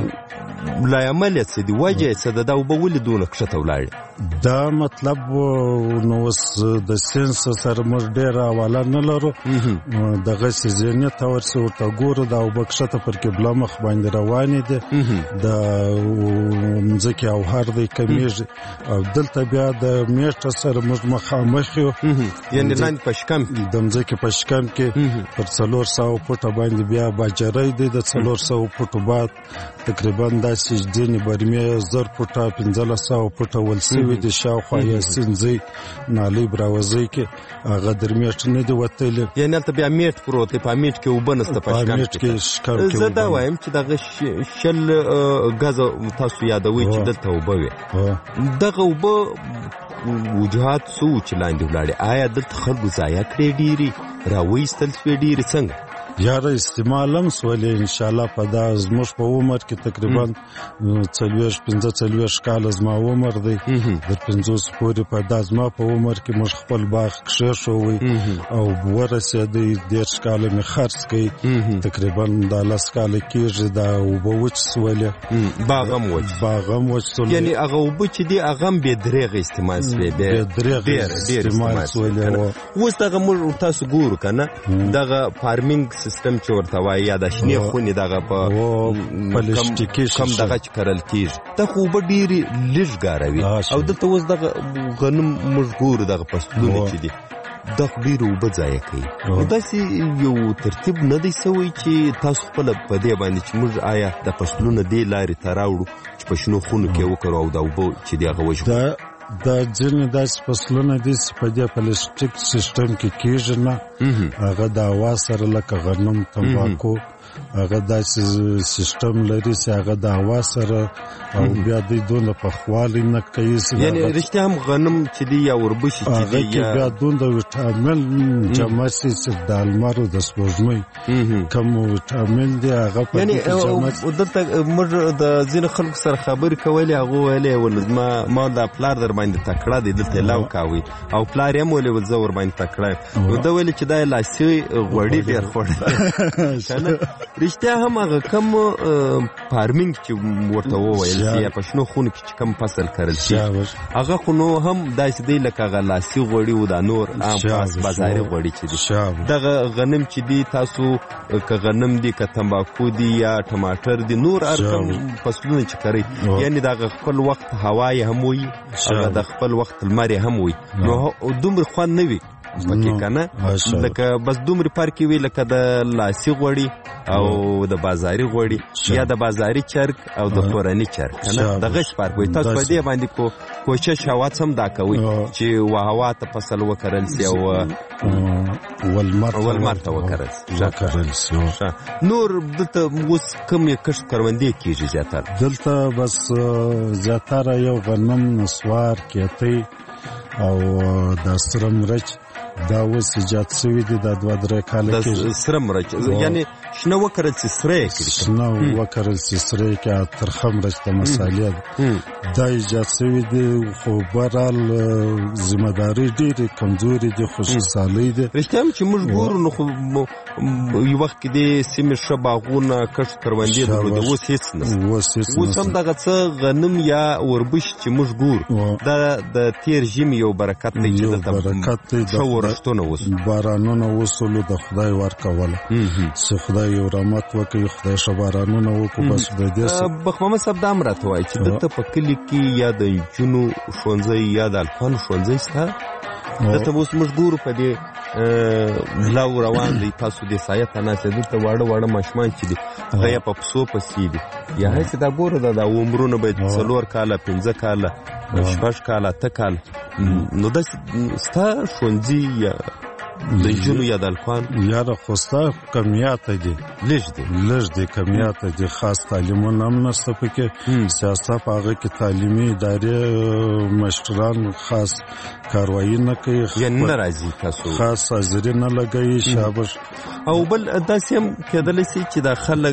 لامل یې څه دی وجه یې څه ده دا اوبه ولې دونه کښته ولاړې؟ دا مطلب نو اوس د ساینس سره موږ ډېره حواله نه لرو دغسې ذهنیت ته ورسې ورته ګورو دا اوبه کښته پر قبله مخ باندې روانې دي د مځکې اوهر دی کمیږي او دلته بیا د میټه سره موږ مخامخ یو یعنې لاندې په شکم د مځکې په شکم کې پر 400 فوټه باندې بیا باجرۍ دی د 400 فوټو بعد تقریبا داسې ځینې برمې 1000 فوټه 1500 فوټه ول سوي دي شاوخوا یا سینځۍ نالۍ براوزۍ کې هغه در میټ نه دی وتلی یعنې هلته بیا میټ پروت دی په میټ کې اوبه نشته په شکم کې زه دا وایم چې دغه 20 ګزه تاسو یادوئ چې دلته اوبه وي دغه اوبه وجوهات څه وو چې لاندې ولاړې آیا دلته خلکو ضایع کړې ډېرې راویستل شوې ډېرې څنګه؟ یاره استعمال هم سولې انشاءالله په دا زموږ په عمر کې تقریبا 45 کاله زما عمر دی در 50 پورې په دا زما په عمر کې موږ خپل باغ کښېښوی او ورسېدی 10 کاله مې خرڅ کړي تقریبا دا 10 کاله کېږي دا اوبه وچ سولې باغ هم وچ سولې یعنې هغه اوبه چې دي هغه هم بې درېغه استعمال سوې بې استعمال سولې اوس دغه موږ تاسو ګورو که نه دغه فارمینګ سیستم چې ورته وایي یا د شنې خونې دغه په کم دغه چې کرل کېږي دا خو اوبه ډېرې لږ ګاروي او دلته اوس دغه غنم موږ ګورو دغه فصلونه چې دي دا خو ډېرې اوبه ضایع کوي داسې یو ترتیب نه دی سوی چې تاسو خپله په دې باندې چې موږ آیا د فصلونه دې لارې ته راوړو چې په شنو خونو کې وکړو او د اوبه چې دي هغه وژغورو دا ځینې داسې فصلونه دي چې په دې پلاستیک سیستم کې کېږي نه هغه د هوا سره لکه غنم تمباکو هغه داسې سیستم لري چې هغه د هوا سره او بیا دوی دونه پخوالی نه کوي یعنې رښتیا هم غنم چې دی یا وربشي چې دی یا بیا دونه ویټامین جمع شي چې د لمر او د سپوږمۍ کم ویټامین دی هغه په یعنې دلته موږ د ځینو خلکو سره خبرې کولې هغه ویلې ول ما دا پلار در باندې تکړه دی دلته لو کاوي او پلار یې هم ویلې ول زه ور باندې تکړه نو ده ویلې چې دا یې لاسي غوړي ډېر خوړلی رښتیا هم هغه کم فارمینګ چې ورته وویل یا په شنو خونو کې چې کم فصل کرل شي هغه خو نو هم داسې دی لکه هغه لاسي غوړي و دا نور عام بازاري غوړي چې دي دغه غنم چې دی تاسو که غنم دی که تمباکو دی یا ټماټر دی نور هر کم فصلونه چې کرئ یعنې دغه خپل وخت هوا یې هم وي هغه د خپل وخت لمر یې هم وي نو دومره خوند نه وي پکې کنه لکه بس دومره فرق وي لکه د لاسي غوړي او د بازاري غوړي یا د بازاري چرګ او د کورني چرګ کنه دغه فرق وي تاسو په دې باندې کوشش هوا هم دا کوي چې هوا ته فصل وکړل سي او ولمر ته وکړل سي نور دلته اوس کوم کښت کروندې کېږي زیاتره دلته بس زیاتره یو غنم نسوار کېتی او د سره مرچ دا اوس ایجاد شوي دي دا 2-3 کاله کې سره مرچ یعنې شنه وکړل چې سره کړی شنه وکړل چې سره کې ترخه مرچ د مسالې دا ایجاد شوی دی خو برال ذمہ داری ډېرې کمزوري دي خوشحالي دي رښتیا چې موږ ګورو نو خو یو وخت کې د سیمې ښه باغونه کښت کروندې درلودې اوس هېڅ نشته اوس هم دغه څه غنم یا وربشت چې موږ ګورو دا د تېر ژمي یو برکت دی چې دلته ښه ورښتونه اوس بارانونه وسولو د خدای ورکوله چې خدای یو رحمت وکړي خدای ښه بارانونه وکړو بس د دې بخمامد صاحب دا هم راته وایي چې دلته په کلي کې یا د نجونو ښوونځی یا د الفانو ښوونځی شته دلته اوس موږ ګورو په دې لو روان دی تاسو د سایه ته ناست دلته واړه ماشومان چې دي هغه یې په پسو پسې دي یا هسې دا ګوره دا عمرونه باید 4 کاله 5 کاله 6 کاله 8 کاله نو داسې ستا ښوونځي یا د نجونو یا د الفان یاره خو ستا کمیاته دي لږ دي کمیاته دي خاص تعلیمونه هم نشته پکې سیاست په هغه کې تعلیمي ادارې مشران خاص کاروایی نه کوي یعنې نه راځي تاسو خاص حاضري نه لګوي شابش او بل داسې هم کېدلی شي چې دا خلک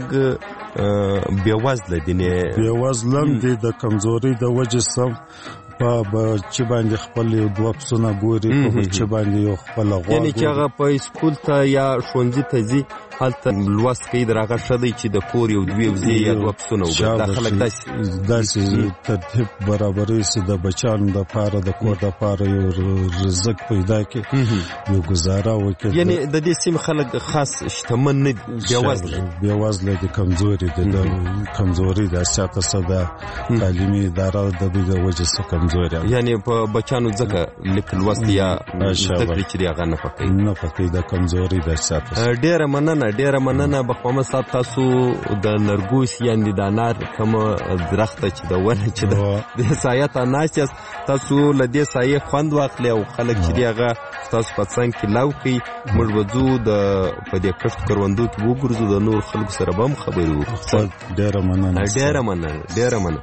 بېوزله دي بېوزله هم دي د کمزورۍ د وجې سم په بچه باندې خپل یو دوه پسونه ګوري په بچه باندې یو خپل غوا یعنی چې هغه په اسکول ته یا ښوونځي ته ځي هلته لوست کوي د هغه ښه دی چې د کور یو دوې وزې یا دوه پسونه وګوري دا خلک داسې ترتیب برابروي چې د بچیانو دپاره د کور دپاره یو رزق پیدا کړي یو ګزاره وکړي یعنې د دې سیمې خلک خاص شتمن نه دي بېوزله دي کمزوري دي د کمزوري د سیاته څه د تعلیمي اداره د دوی د وجې څه یعنی په بچانو ځکه لیک لوست یا زده کړې چې هغه نه پکوي د کمزوري د سیاته ډېره مننه بخمامد صاحب تاسو د نرګوس یعنې د انار کومه درخته چې د ونه چې د سایه ته ناست یاست تاسو له دې سایې خوند واخلئ او خلک چې هغه تاسو په څنګ کې لو کوي موږ به ځو په دې کښت کروندو کې وګرځو د نور خلکو سره به هم خبرې وکړو ډېره مننه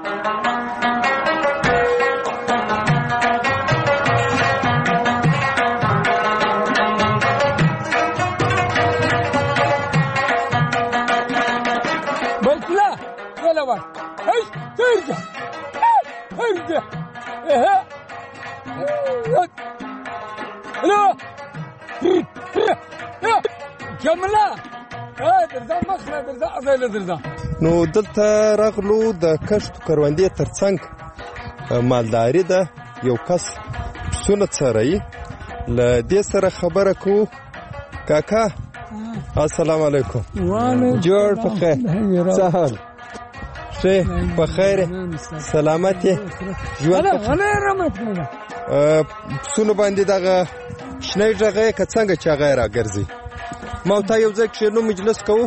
نو دلته راغلو د کښت کروندې ترڅنګ مالداري ده یو کس پسونه څروي له دې سره خبره کوو کاکا السلام علیکم جوړ په خیر څه حال ښه په خیر سلامت یې ژوند پسونه باندې دغه شنه ږغ یې که څنګه چې هغه یې راګرځي ما او تا یو ځای کښېنو مجلس کوو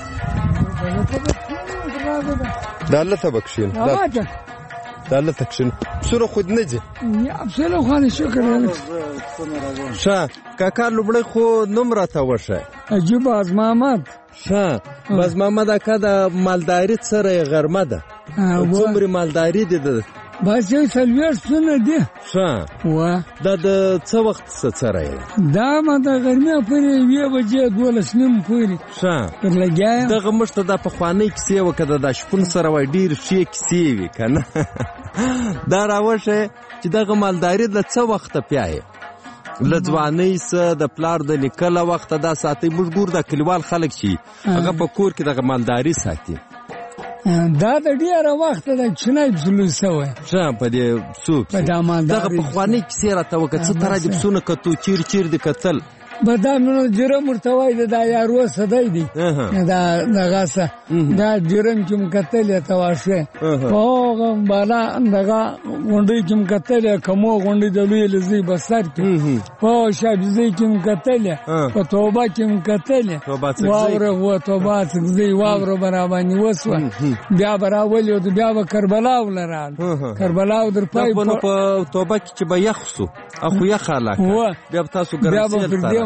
دا هلته به کښېنو دا هلته کښېنو پسونه خود نه ځي پسونه خو نه شکر ښه کاکا لومړی خو نوم راته وښیه عجیب باز محمد ښه باز محمد اکا د مالداري سره یې غرمه ده څومرې مالداري دي ده بس یو 40 پسونه دي ښه دا د څه وخت څه څری ده دا ما د غرمې پورې 1 بجې 12 نیم پورې ښه پر لګیا دغه موږ ته دا پخوانۍ کیسې وکړه د شپون سره وای ډېرې ښې کیسې وي که نه دا راوښیه چې دغه مالداري له څه وخته پیایې له ځوانۍ څه د پلار د نیکه له وخته دا ساتي موږ ګورو دا کلیوال خلک چې هغه په کور کې دغه مالداري ساتي دا د ډېره وخته د چنای پسلو سوی ښه په دې پسو دغه پخوانۍ کیسې راته وکړه څه طرح دې پسونه کتو چیر دې کتل بدامنو جرم ورته وایي دا یارو سدی دی دا دغه دا جرم چې مکتلې ته واشه هغه بالا دغه غونډې چې مکتلې کومو غونډې د لوی لزی بسر کې په شابزي کې مکتلې په توبه کې مکتلې واوره و توبه څنګه واوره برابر وسوه بیا براول او بیا به کربلا ولرال کربلا در پای په توبه کې چې به یخسو اخو یخ خلک بیا تاسو ګرځي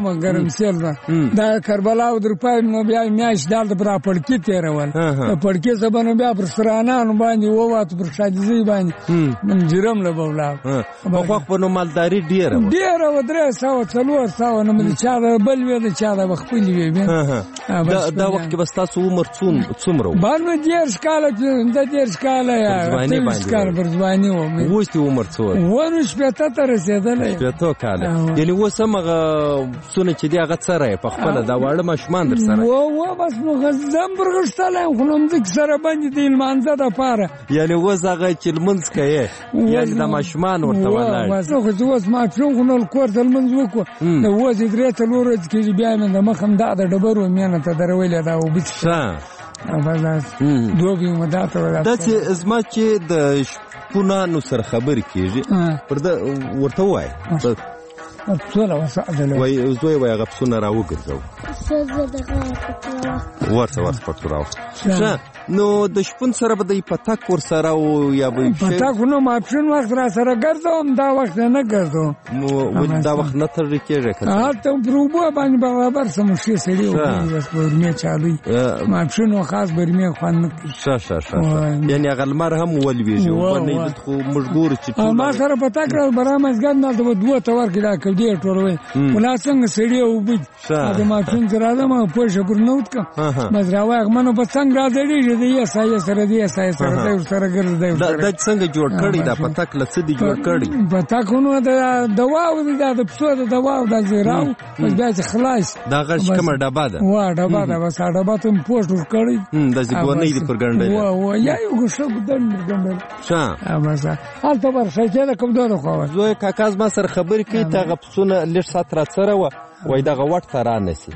ما ګرم سیل دا کربلا او در پای نو بیا میاش دالته پر پړکی تیرول پړکی سبانه بیا پر سرانانو باندې ووات پر شادي باندې من جرم له بولا په خو په نو مالداري ډیره و 300 نو من چا بل وی د چا د خپل وی دا وخت کې بس تاسو عمر څومره باندې ډیر کال د ډیر کال یا کال پر ځواني و وست عمر څو ونه شپته تر رسیدلې شپته کال یعنی وسمغه سونه چې دی هغه سره په خپل دا واړه ماشمان در سره و بس نو غزم برغشتله خو نوم د سره باندې د مانزه د پاره یعنی وزغه چې منځ کوي یعنی د ماشمان ورته ولاړ بس خو زوس ما څو نو کور د منځ وکړو نو وځي درې ته لور چې بیا مې د مخم د ډبرو مینه ته درویل دا وبښه اوبلاس دوبي مداته ولا د چې ازما چې د شپونانو سره خبرې کیږي پر دا ورته وای ټول وسعدل وای زوی وای غپسونه راوګرځو ورته پټراو نو د شپون سره به د پتاک ور سره او یا به پتاک نو ما شپون وخت را سره ګرځوم دا وخت نه ګرځو دا وخت نه تر کېږي ته پروبو باندې برابر سم شي سړي او بس ورمه چالوي ما شپون خاص برمه خوان یعنی غلمر هم ولويږي او باندې خو مجبور چې ما سره پتاک را برامزګان نه دوه تور کې دا کډي ټولوي ولا څنګه سړي او بج دا ما شپون سره دا ما په شکر نوت کا بس راوغ منو په څنګه راځي دی اسای سره دی اسای سره دی سره ګرځي دا څنګه جوړ کړی دا پتاک لسه دی جوړ کړی پتاکونو دا دوا او دا پسو دا دوا او دا زیراو بس بیا خلاص دا غش کومه ډبا ده وا ډبا ده بس ډبا ته پوسټ ور کړی دا ځګونې دی پر ګنډل وا یا یو شو بدن ګنډل بس حالت بر شي دا کوم دوه خو زوی کاکاز ما سره خبرې کوي تا غپسونه لږ سات را سره و وای دغه وټ ترانسی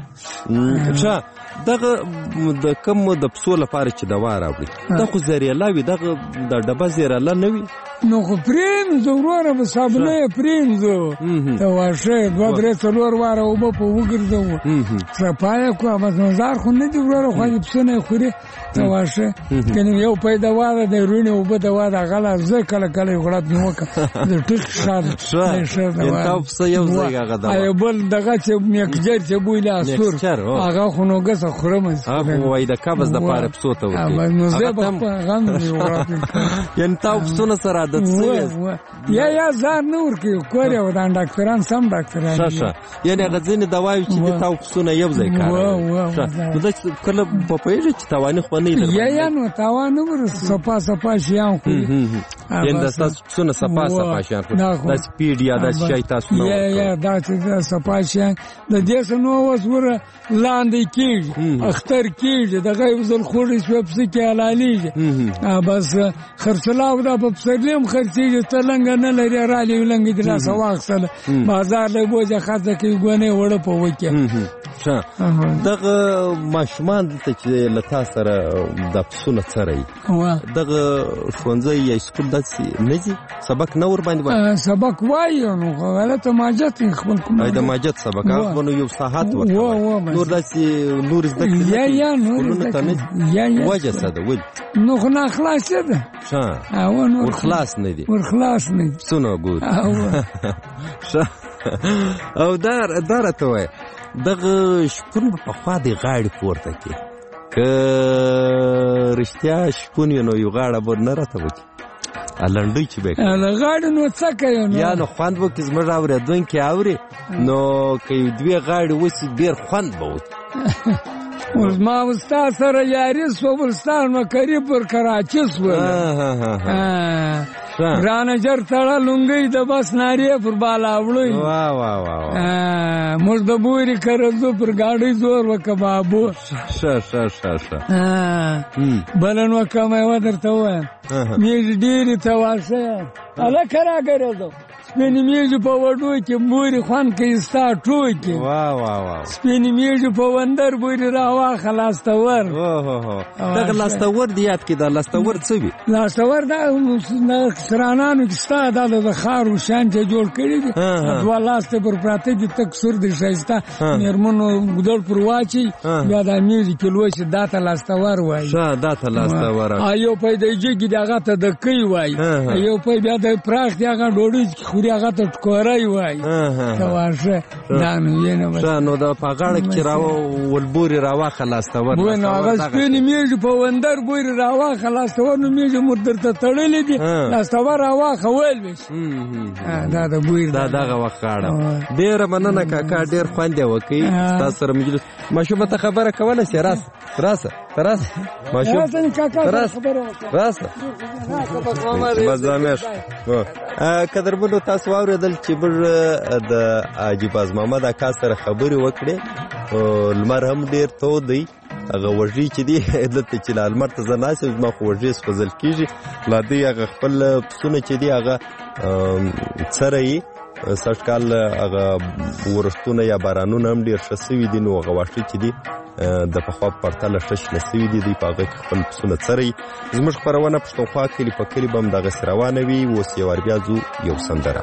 دغه د کوم د پسو لپاره چې دوا راوړي دا خو زریاله وي دغه د ډبه زریاله نه وي نو خو پریم زوروره به صابونه پریم زو ته واشه دوه درې څلور واره او په وګرځو صفای کو بس نظر خو نه دی وروره خو دې پسونه خوري ته واشه کنه یو پیدا واره د رونه او په دوا د غلا ز کله کله غړپ نیوکه د ټیک شاد دا پس یو ځای غدا ای بل دغه چې میکجر چې بوله اسور هغه خو نو ګس خورم هغه وای د کابز د پاره پسو ته وکي نو زه په غم دی وراته ین تا پسونه سره عادت سوي یا زار نور کې کوی او د ډاکټران سم ډاکټران یعنی غزين دوايو چې د تا پسونه یو ځای کار نو د کله په پیژه چې توانه خو نه یا نو توانه ور صفا شیان خو یعنی د تاسو پسونه صفا شیان د سپیډ یا د شای تاسو یا دا چې صفا شیان د دې سنو وسوره لاندې کیږي اختر کیږي د غیب زل خوري سپس کې حلالي بس خرڅلاو دا په سرلم خرڅيږي تلنګ نه لري را لنګ د لاس واخصل بازار له بوجه خاطر کې غونه وړ په وکه دغه ماشمان ته چې لتا سره د پسونه سره دغه ښوونځي یا سکول داسې نه دي سبق نه ور باندې سبق وایو نو غلطه ماجت خپل کوم د ماجت سبق هغه یو ساعت ورته نور داسې نور زده یا نور یا وجه ساده ول نو خو نه خلاص ده او نور خلاص نه دي خلاص نه سونه ګور او دار ته وای دغه شپون په خوا دی غاړي پورته کې که رښتیا شپون نو یو غاړه بر نه راته وکی الانډي چې به غاړي نو څه کوي یا نو خوند وکي زموږ اورېدونکي اوري نو که دوی غاړي وسی ډیر خوند به وکي اوس ما استاد سره یاري سوبلستان ما قریب پر کراچي سو رانه جر تړه لونګي د بس ناریه پر بالا وړي واه موږ د بوري کړو پر گاډي زور وکبابو بلن وکمه و درته و می ډیری تواشه الا کرا ګرځو سپینې میږي په وډو کې موري خوان کې ستا ټوکې واه سپینې میږي په وندر بوري راوا خلاصتور دغه لاستور دی یاد کې دا لاستور څه وي لاستور دا سرانانو کې ستا د خار او شان ته جوړ کړی دي دوه لاسته پر پراته دي تک سر دي شایسته نرمنو ګدل پر واچي یا د میږي کې لوي چې داته لاستور وای داته لاستور ایو په دې کې دغه ته د کوي وای ایو په بیا د پراخ دغه ډوډۍ دی هغه ته ټکوری وایي د واښه دا نو یې نه ښه نو د په غاړه کې ولبورې راواخه لاسته بوی نو هغه سپینې میږي په وندر بورې راواخه لاسته ور نو میږي مو درته تړلې دي لاسته ور راواخه ویل به شي دا د بوی دا دغه وخت غاړه ډېره مننه کاکا ډېر خوند یې وکړي ستاسو سره مجلس ماشومه ته خبره کولی شي راسه ماشوم راسه قدرمنو تاسو واورېدل چې موږ د عجیب از محمد اکا سره خبرې وکړې لمر هم ډېر تود دی هغه وږي چې دي دلته چې لمر ته زه ناست یم زما خو وږي سوځل کېږي لا دوی هغه خپل پسونه چې دي هغه څرئ سږ کال هغه ورښتونه یا بارانونه هم ډېر ښه سوي دي نو هغه واښه چې دي د پخوا په پرتله ښه شنه سوي دي دوی په هغه کې خپل پسونه څرئ زموږ خپرونه پښتونخوا کلي په کلي به هم دغسې روانه وي اوس یو وار بیا ځو یو سندره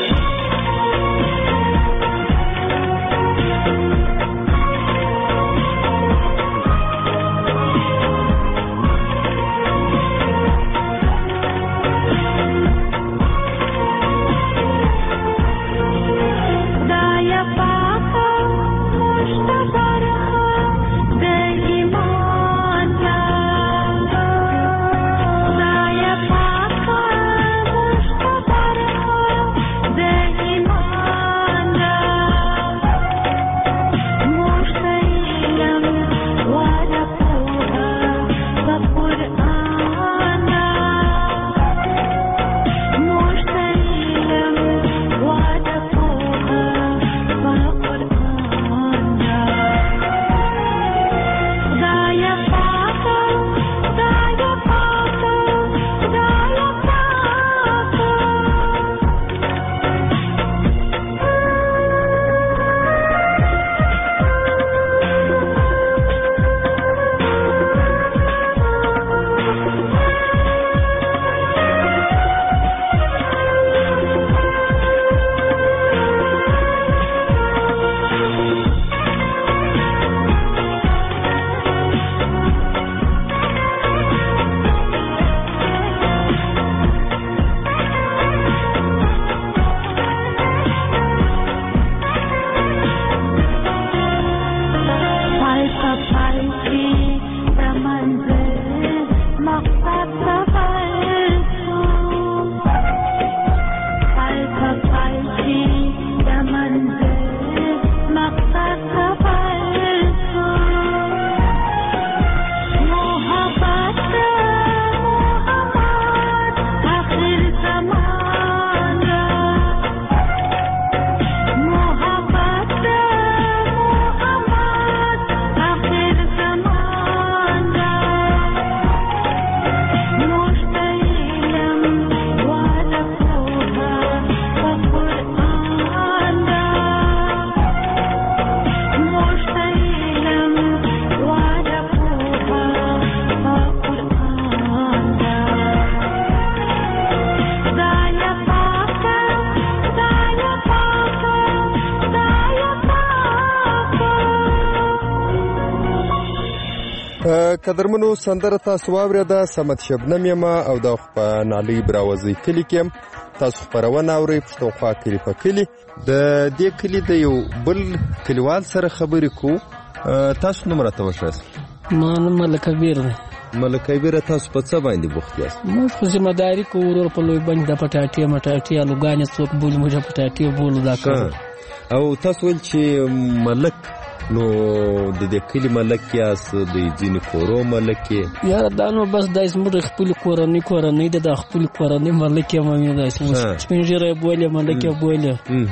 قدرمنو سندره تاسو واورېده صمد شبنم یم او د په نالۍ براوزۍ کلي کې یم تاسو خپرونه اورئ پښتونخوا کلي په کلي د دې کلي د یو بل کلیوال سره خبرې کوو تاسو نوم راته وښایاست ما نوم ملک کبیر دی ملک کبیره تاسو په څه باندې بوخت یاست موږ خو ذمهداري کوو ورور په لوی بند د پټاټې مټاټې الوګانې څوک بولي موږ پټاټې بولو دا کار او تاسو ویل چې ملک نو د دې کلي ملک یاست د ځینې کورو ملک یې یاره دا نو بس دا زموږ خپلې کورنۍ ده د خپلې کورنۍ ملک یم مې داسې سپین ږیری بولې ملک یې بولې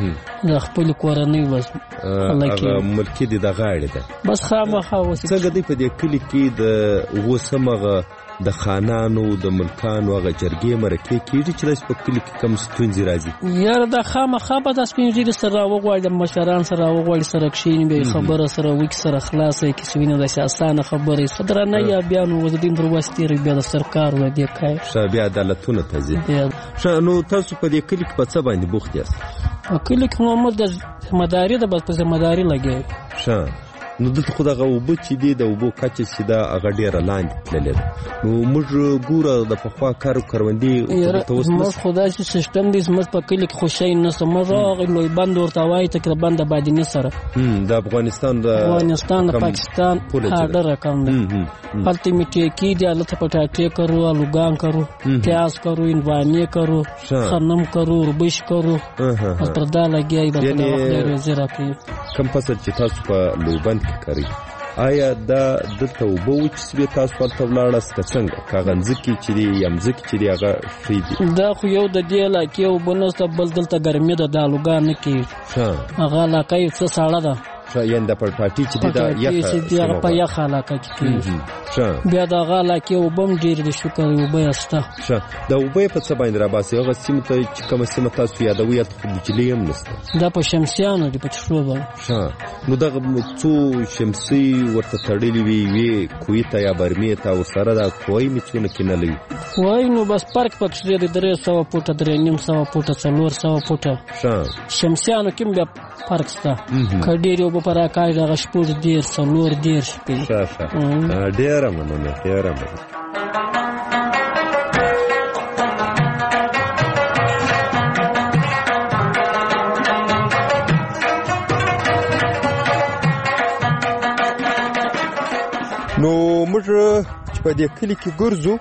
د خپلې کورنۍ بس هغه ملکي دې د غاړې ده بس خامخا اوس څنګه دی په دې کلي کې د اوس همغه د خانانو د ملکانو هغه جرګې مرکې کېږي چې داسې په کلي کې کوم ستونزې راځي یاره دا خامخا به دا سپین ږیري سره راوغواړي د مشران سره راوغواړي سره کښېني بیا خبره سره وکړي سره خلاصه یې کړي چې وینه داسې اسانه خبره یې څه درنه یا بیا نو د دین پر واسطې بیا د سرکار و دې کار ښه بیا عدالتونه ته ځي ښه نو تاسو په دې کلي کې په څه باندې بوخت یاست په کلي کې محمد د ذمهداري ده بس په ذمهداري لګیا ښه نو دلته خو دغه اوبه چې دي د اوبو کچه چې دا هغه ډېره لاندې تللې ده. نو موږ ګوره د پخوا کروندې ته اوس موږ خو داسې سیسټم دی زموږ په کلي کې خو شی نشته. موږ هغې لوی بند ورته وایي تقریبا د بادینې سره د افغانستان د پاکستان هاډر رقم دی. هلته مې ټیکې دي، هلته پټاټې کرو، الوګان کرو، پیاز کرو، هندوانې کرو، خرنم کرو، وربش کرو، بس پر دا لګیا یې. بس دا وخت ډېر روزي راکوي. کوم فصل چې تاسو په لوبند کې کرئ آیا دا دلته اوبه وچسوې تاسو هلته ولاړاست که څنګه؟ که هغه مځکې چې دي یا مځکې چې دي هغه ښې دي؟ دا خو یو د دې علاقې اوبه نشته، بل دلته ګرمي ده، د الوګان نه کېږي. هغه علاقه یې څه ساړه ده، یعنې د پټاټې چې دي دا هغه په یخه علاقه کې کېږي. بیا د هغه علاقې اوبه هم ډېرې دي، شکر اوبه یې شته. د اوبه یې په څه باندې راباسي؟ هغه سیمو ته چې کومه سیمه تاسو یادوئ هلته خو بجلۍ هم نشته. دا په شمسیانو دي، په چشلو باندې. نو دغه څو شمسۍ ورته تړلې وي، یوې کوهي ته یا برمې ته، ورسره دا کوهۍ مې څونه کینلی وي؟ کوهۍ نو بس فرق پکې ډېر دی، 300 فوټه، 350 فوټه، 400 فوټه. شمسیانو کې هم بیا فرق شته. که ډېرې اوبه په راکاږي دغه 10 4 شپې. ډېره مننه، ډېره مننه. نو موږ چې په دې کلي کې ګرځو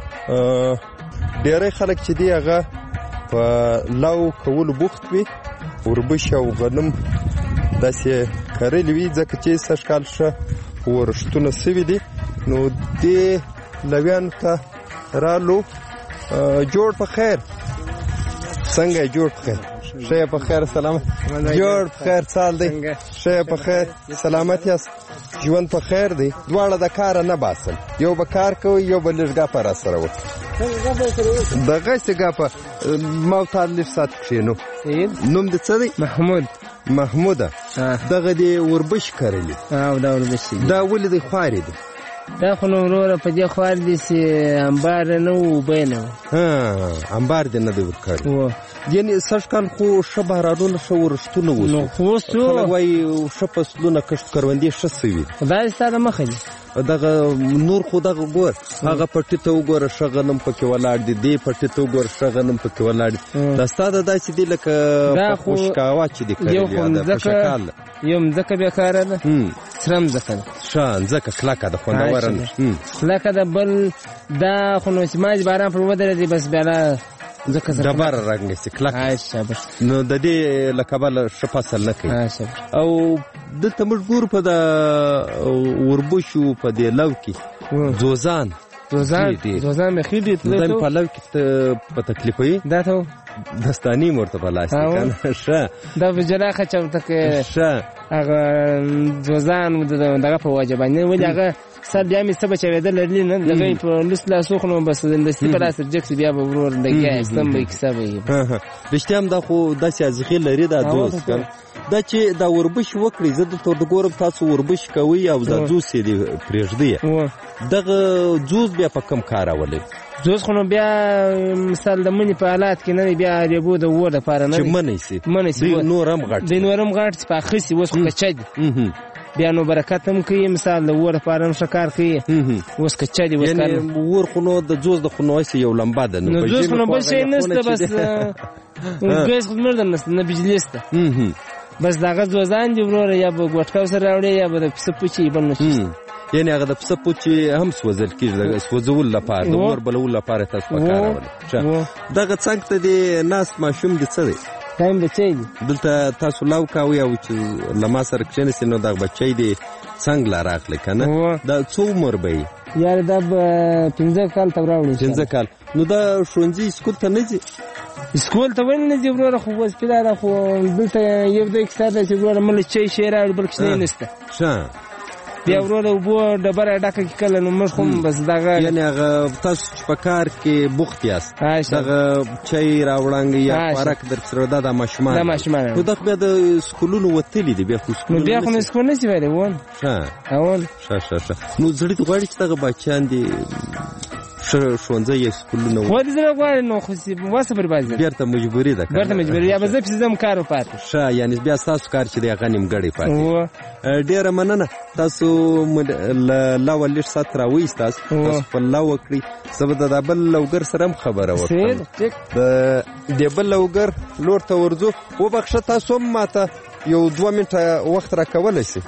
ډېری خلک چې دی هغه په لو کولو بوخت وي، وربش او غنم داسې کرلي وي، ځکه چې سږکال ښه ورښتونه سوي دي. نو دې لویانو ته رالو. جوړ په خیر، څنګه یې؟ جوړ په خیر، ښه یې په خیر، سلامت. جوړ په خیر، سال دی، ښه یې په خیر، سلامت یاست، ژوند په خیر دی. دواړه د کاره نه باسل، یو به کار کوي، یو به لږ ګپه را سره وکړي. دغسې ګپه ما او تا لږ ساعت کښېنو. نوم دې څه دی؟ محموده. دغه دې وربش کرلي؟ دا وربش دي. دا ولې دی خوارې دي؟ دا خو نو وروره په دې خوار دي چې امبار نه و، اوبه نه و. امبار دې نه دی ورکړی. یعنې سږکال خو ښه بارانونه، ښه ورښتونه وشو. خلک وایي ښه فصلونه، کښت کروندې ښه سوي. خو دا ستا د مخه دي. دغه نور خو دغه ګور، هغه پټي ته وګوره ښه غنم پکې ولاړ دي، دې پټي ته وګوره ښه غنم پکې ولاړ دي. دا ستا د داسې دي لکه په خوشکاوا چې دي کړلي ده په شکال. یو مځکه بېکاره ده، سره مځکه ده، ښه مځکه کلکه ده، خوندوره ده، کلکه ده. بل دا خو نو چې ما چې باران پر ودرېدی بس بیا ډبره رنګ سي کلک. نو د دې له کبله ښه فصل نه کوي. او دلته موږ ګورو په د وربشو په دې لو کې ځوځان مې ښې دي. ځوځان په لو کې په تکلیفوي دا ته دستاني ورته په لاس کې کنه. ښه دا په جلا خچه ورته کې هغه ځوځان دغه په وجه باندې ولې هغه سر بیا مې څه بچوېدل لرلي نه، دغه یې په لوس لاسو خو نو بس دستي په لاس رجکس بیا به ورور دګیا استم به کیسه به رښتیا هم دا خو داسې ازغې لري دا دوست کنه. دا چې دا وربش وکړي، زه دلته ورته ګورم تاسو وربش کوئ او دا جوس یې دې پرېږدئ. دغه جوس بیا په کوم کار راولئ؟ جوس خو نو بیا مثال د منې په حالات کې نه دی، بیا ریبو د اور دپاره نه دی، چې منی سي نور هم غټ دی، نور هم غټ چې پاخه سي. اوس خو کچه دي، بیا نو برکت هم کوي، مثال د اور دپاره هم ښه کار کوي. اوس کچه دي، یعنې اور خو نو د جوس د خو نو هسې یو لمبه ده. نو جوس خو نو بل شی نشته، بس ګیس خو زموږ نشته، نه بجلي شته، بس دغه ځوځان دي وروره، یا به ګوټکاو سره راوړې یا به د پسه پوچې بل نشته. یعنې هغه د پسه پوچې هم سوځل کېږي، د سوځولو لپاره، د اور بلولو لپاره تاسو په کار راولئ. دغه څنګ ته دې ناست ماشوم دې څه دی؟ دا هم بچی دي. دلته تاسو لو کوئ او چې له ما سره کښېنسئ نو دغه بچی دې څنګ لا راغلی که نه؟ دا څو عمر به یي؟ یاره دا به 15 کال ته راوړي. 15 کال. نو دا ښوونځي سکول ته نه ځي؟ سکول ته ولې نه ځي وروره؟ خو اوس پیدا ده، خو دلته یو دی کیسه ده چې وروره مله چای شی راوړي، بل کښېنی نشته. ښه بیا وروره اوبو ډبره ډکه کې کله نو موږ خو بس دغه یعنې هغه تاسو چې په کار کې بوخت یاست، دغه چای راوړانګې یا خوراک درسره دا د ماشومان نو دغه بیا د سکولونو وتلي دي، بیا خو نو بیا خو نو سکول نشي ویلی ون. ښه نو زړه دې غواړي چې دغه بچیان دې ښوونځي سکولونه ولې زه غواړم نو خو واسه پر بازي بیرته مجبوري ده بیرته مجبوري یا به زه پسې ځم کار وپاتې ښه یعنی بیا ستاسو کار چې دی هغه نیمګړی پاتې ډېره مننه تاسو لاوه لږ ساعت راوایستاست تاسو خپل لا وکړئ زه به د بل لوګر سره هم خبره وکړم د بل لوګر لور ته ورځو وبخښه تاسو هم ماته یو 2 منټه وخت راکولی شي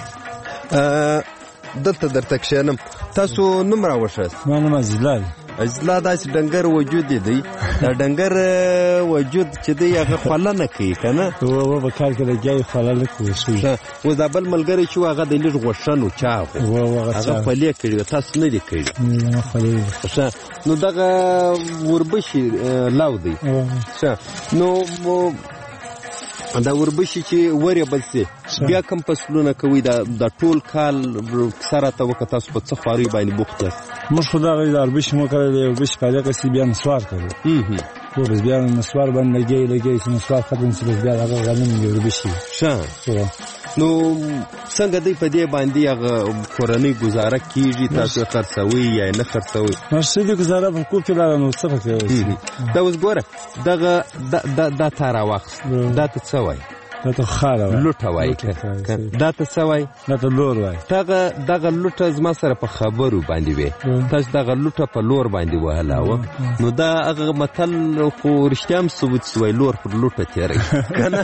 دلته درته کښېنم تاسو نوم راوښیاست زما نوم عزیزلا عزیزلا داسې ډنګر وجود دی دا ډنګر وجود چې دی هغه خوله نه کوي که نه په کار کې لګیا یې خوله نه کوي اوس دا بل ملګری چې و هغه د لږ غوښن و چاغ هغه خولې کړي تاسو نه دي کړي نو دغه وربشي لاو دی نو دا وربشي چې ورېبل سي بیا کوم فصلونه کوي دا ټول کال کیسه راته وکړه تاسو په څه خوارۍ باندې بوخت یاست موږ خو دغه د وربشي مو کړی دی وربشي فارغه سي بیا نسوار کوي بس بیا نسوار باندې لګي چې نسوار ختم سي بیا هغه غنم وربشي نو څنګه دی په دې باندې هغه کورنۍ گزاره کیږي تاسو خرڅوي یا نه خرڅوي مرشد گزاره په کو کې لا نو څه کوي دا اوس ګوره دغه دا تارا وخت دا ته څه وای دا ته خاله لوټه وای دا ته څه وای دا ته لور وای دغه لوټه زما سره په خبرو باندې وي تاسو دغه لوټه په لور باندې وهلاوه نو دا هغه متل خو رښتیا هم ثبوت شوی لور پر لوټه تېری کنه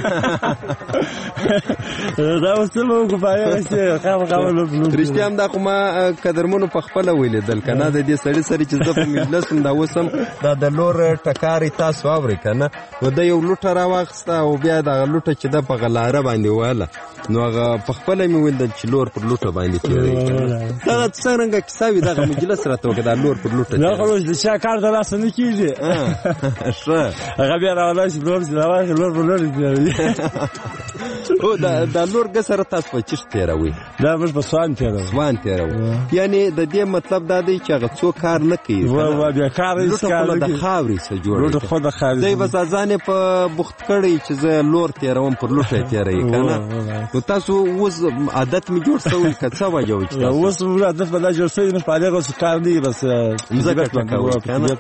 دا اوس څه وکړو پایغه چې رښتیا هم دا خو ما قدرمنو په خپله ولیدل که نه د دې سړي سره چې زه په مجلس هم دا اوس هم دا د لور ټکارې تاسو اورئ که نه نو ده یو لوټه راواخیسته او بیا دغه لوټه چې ده په غلاره باندې وهله نو هغه په خپله مې ولیدل چې لور پر لوټه باندې تېروي دغه څرنګه کیسه وي دغه مجلس راته وکړه دا لور پر لوټه دا خو د چا کار د لاسه نه کېږي ښه هغه بیا راولاړ شي لور پر لوټه تېروي او دا لور ګه سره تاسو په چیش تېروئ دا موږ په سوان تېروو یعنې د دې مطلب دا دی چې هغه څوک کار نه کوي لوټه خو د خاورې څه جوړوي دی بس ځان یې په بوخت کړی چې زه لور تېروم پر لوټه یې تېروي که نه نو تاسو اوس عادت مې جوړ شوی که څه وجه وي چې اوس عادت به دا جوړ شوی موږ په هغې اوس کار نه وي بس مځکه ټکوئ که نه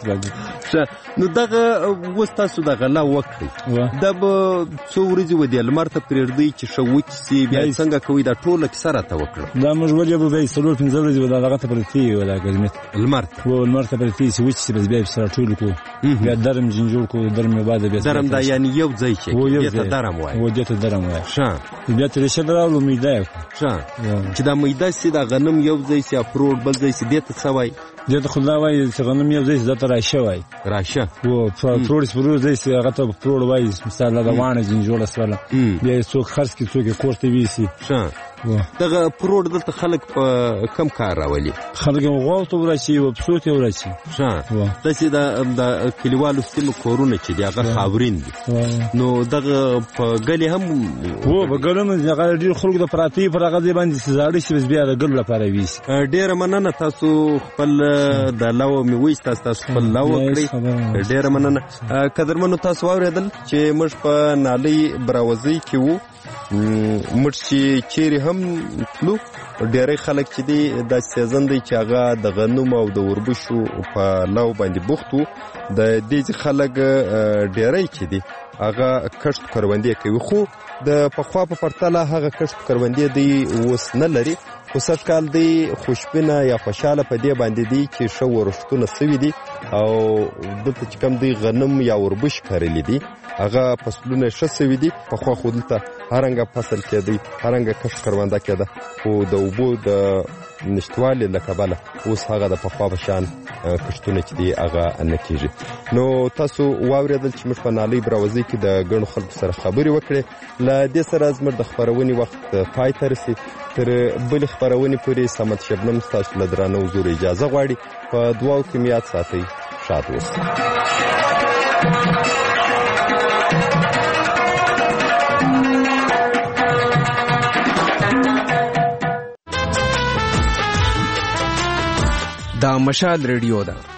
نو دغه اوس تاسو دغه لا وکړئ دا به څو ورځې ودې لمر ته پرېږدئ چې ښه وچ سي بیا څنګه کوئ دا ټوله کیسه راته وکړه دا موږ ولې به بیا 4-5 ورځې به دغه ته پرېږدي دا ګرمي لمر ته پرېږدي چې وچ سي بس بیا یې سره ټول کړو بیا درم جنجوړ کړو درم یې بعد بیا درم دا یعنې یو ځای چې دې ته درم وایي دې ته درم وایي ښه بیا ترې شه راوړو میده یې ښه چې دا میده سي دا غنم یو ځای سي افروړ بل ځای سي دې ته څه وایي دې ته خو دا وایي چې غنم یو ځای سي دا ته راشه وایي راشه فروړ سپرور ځای سي هغه ته فروړ وایي مثال دا وانه جنجوړه سره بیا څوک خرڅ کړي څوک کور ته ویسي ښه دغه پروړ دلته خلک په کم کار راولي خلک غواړي ته ورشي او پسو ته ورشي ښه داسې د کلیوالو سیمو کورونه چې دی هغه خاورین دي نو دغه په ګلې هم په ګلو هم هغه ډېر خلک د پراتی پر هغه ځای باندې زاړه شي بیا د ګل لپاره ویسي ډېره مننه تاسو خپل د لاو مې وایست تاسو خپل لاو کړئ ډېره مننه قدرمنو تاسو واورېدل چې موږ په نالۍ براوزۍ کې وو موږ چې چیرې هم تلو ډېری خلک چې دی دا سیزن دی چې هغه د غنم او د وربشو په لاو باندې بوخت وو د دې خلک ډېری چې دی هغه کښت کروندې کوي خو د پخوا په پرتله هغه کښت کروندې دی اوس نه لري خو سږ کال دی خوشبینه یا خوشحاله په دې باندې دی چې ښه ورښتونه سوي دي او دلته چې کوم دی غنم یا وربش کرلی دي هغه فصلونه ښه سوي دي پخوا خو دلته هرنګه فصل کېدی هرنګه کښت کرونده کېده خو د اوبو د نشتوالي له کبله اوس هغه د پخوا په شان کښتونه چې دي هغه نه کېږي نو تاسو واورېدل چې موږ په نالۍ براوزۍ کې د ګڼو خلکو سره خبرې وکړې له دې سره زموږ د خپرونې وخت پای ته رسي تر بلې خپرونې پورې صمد شبنم ستاسو له درانه حضور اجازه غواړي په دعاو کې مې یاد ساتئ شاد اوسئ دا مشال ریډیو ده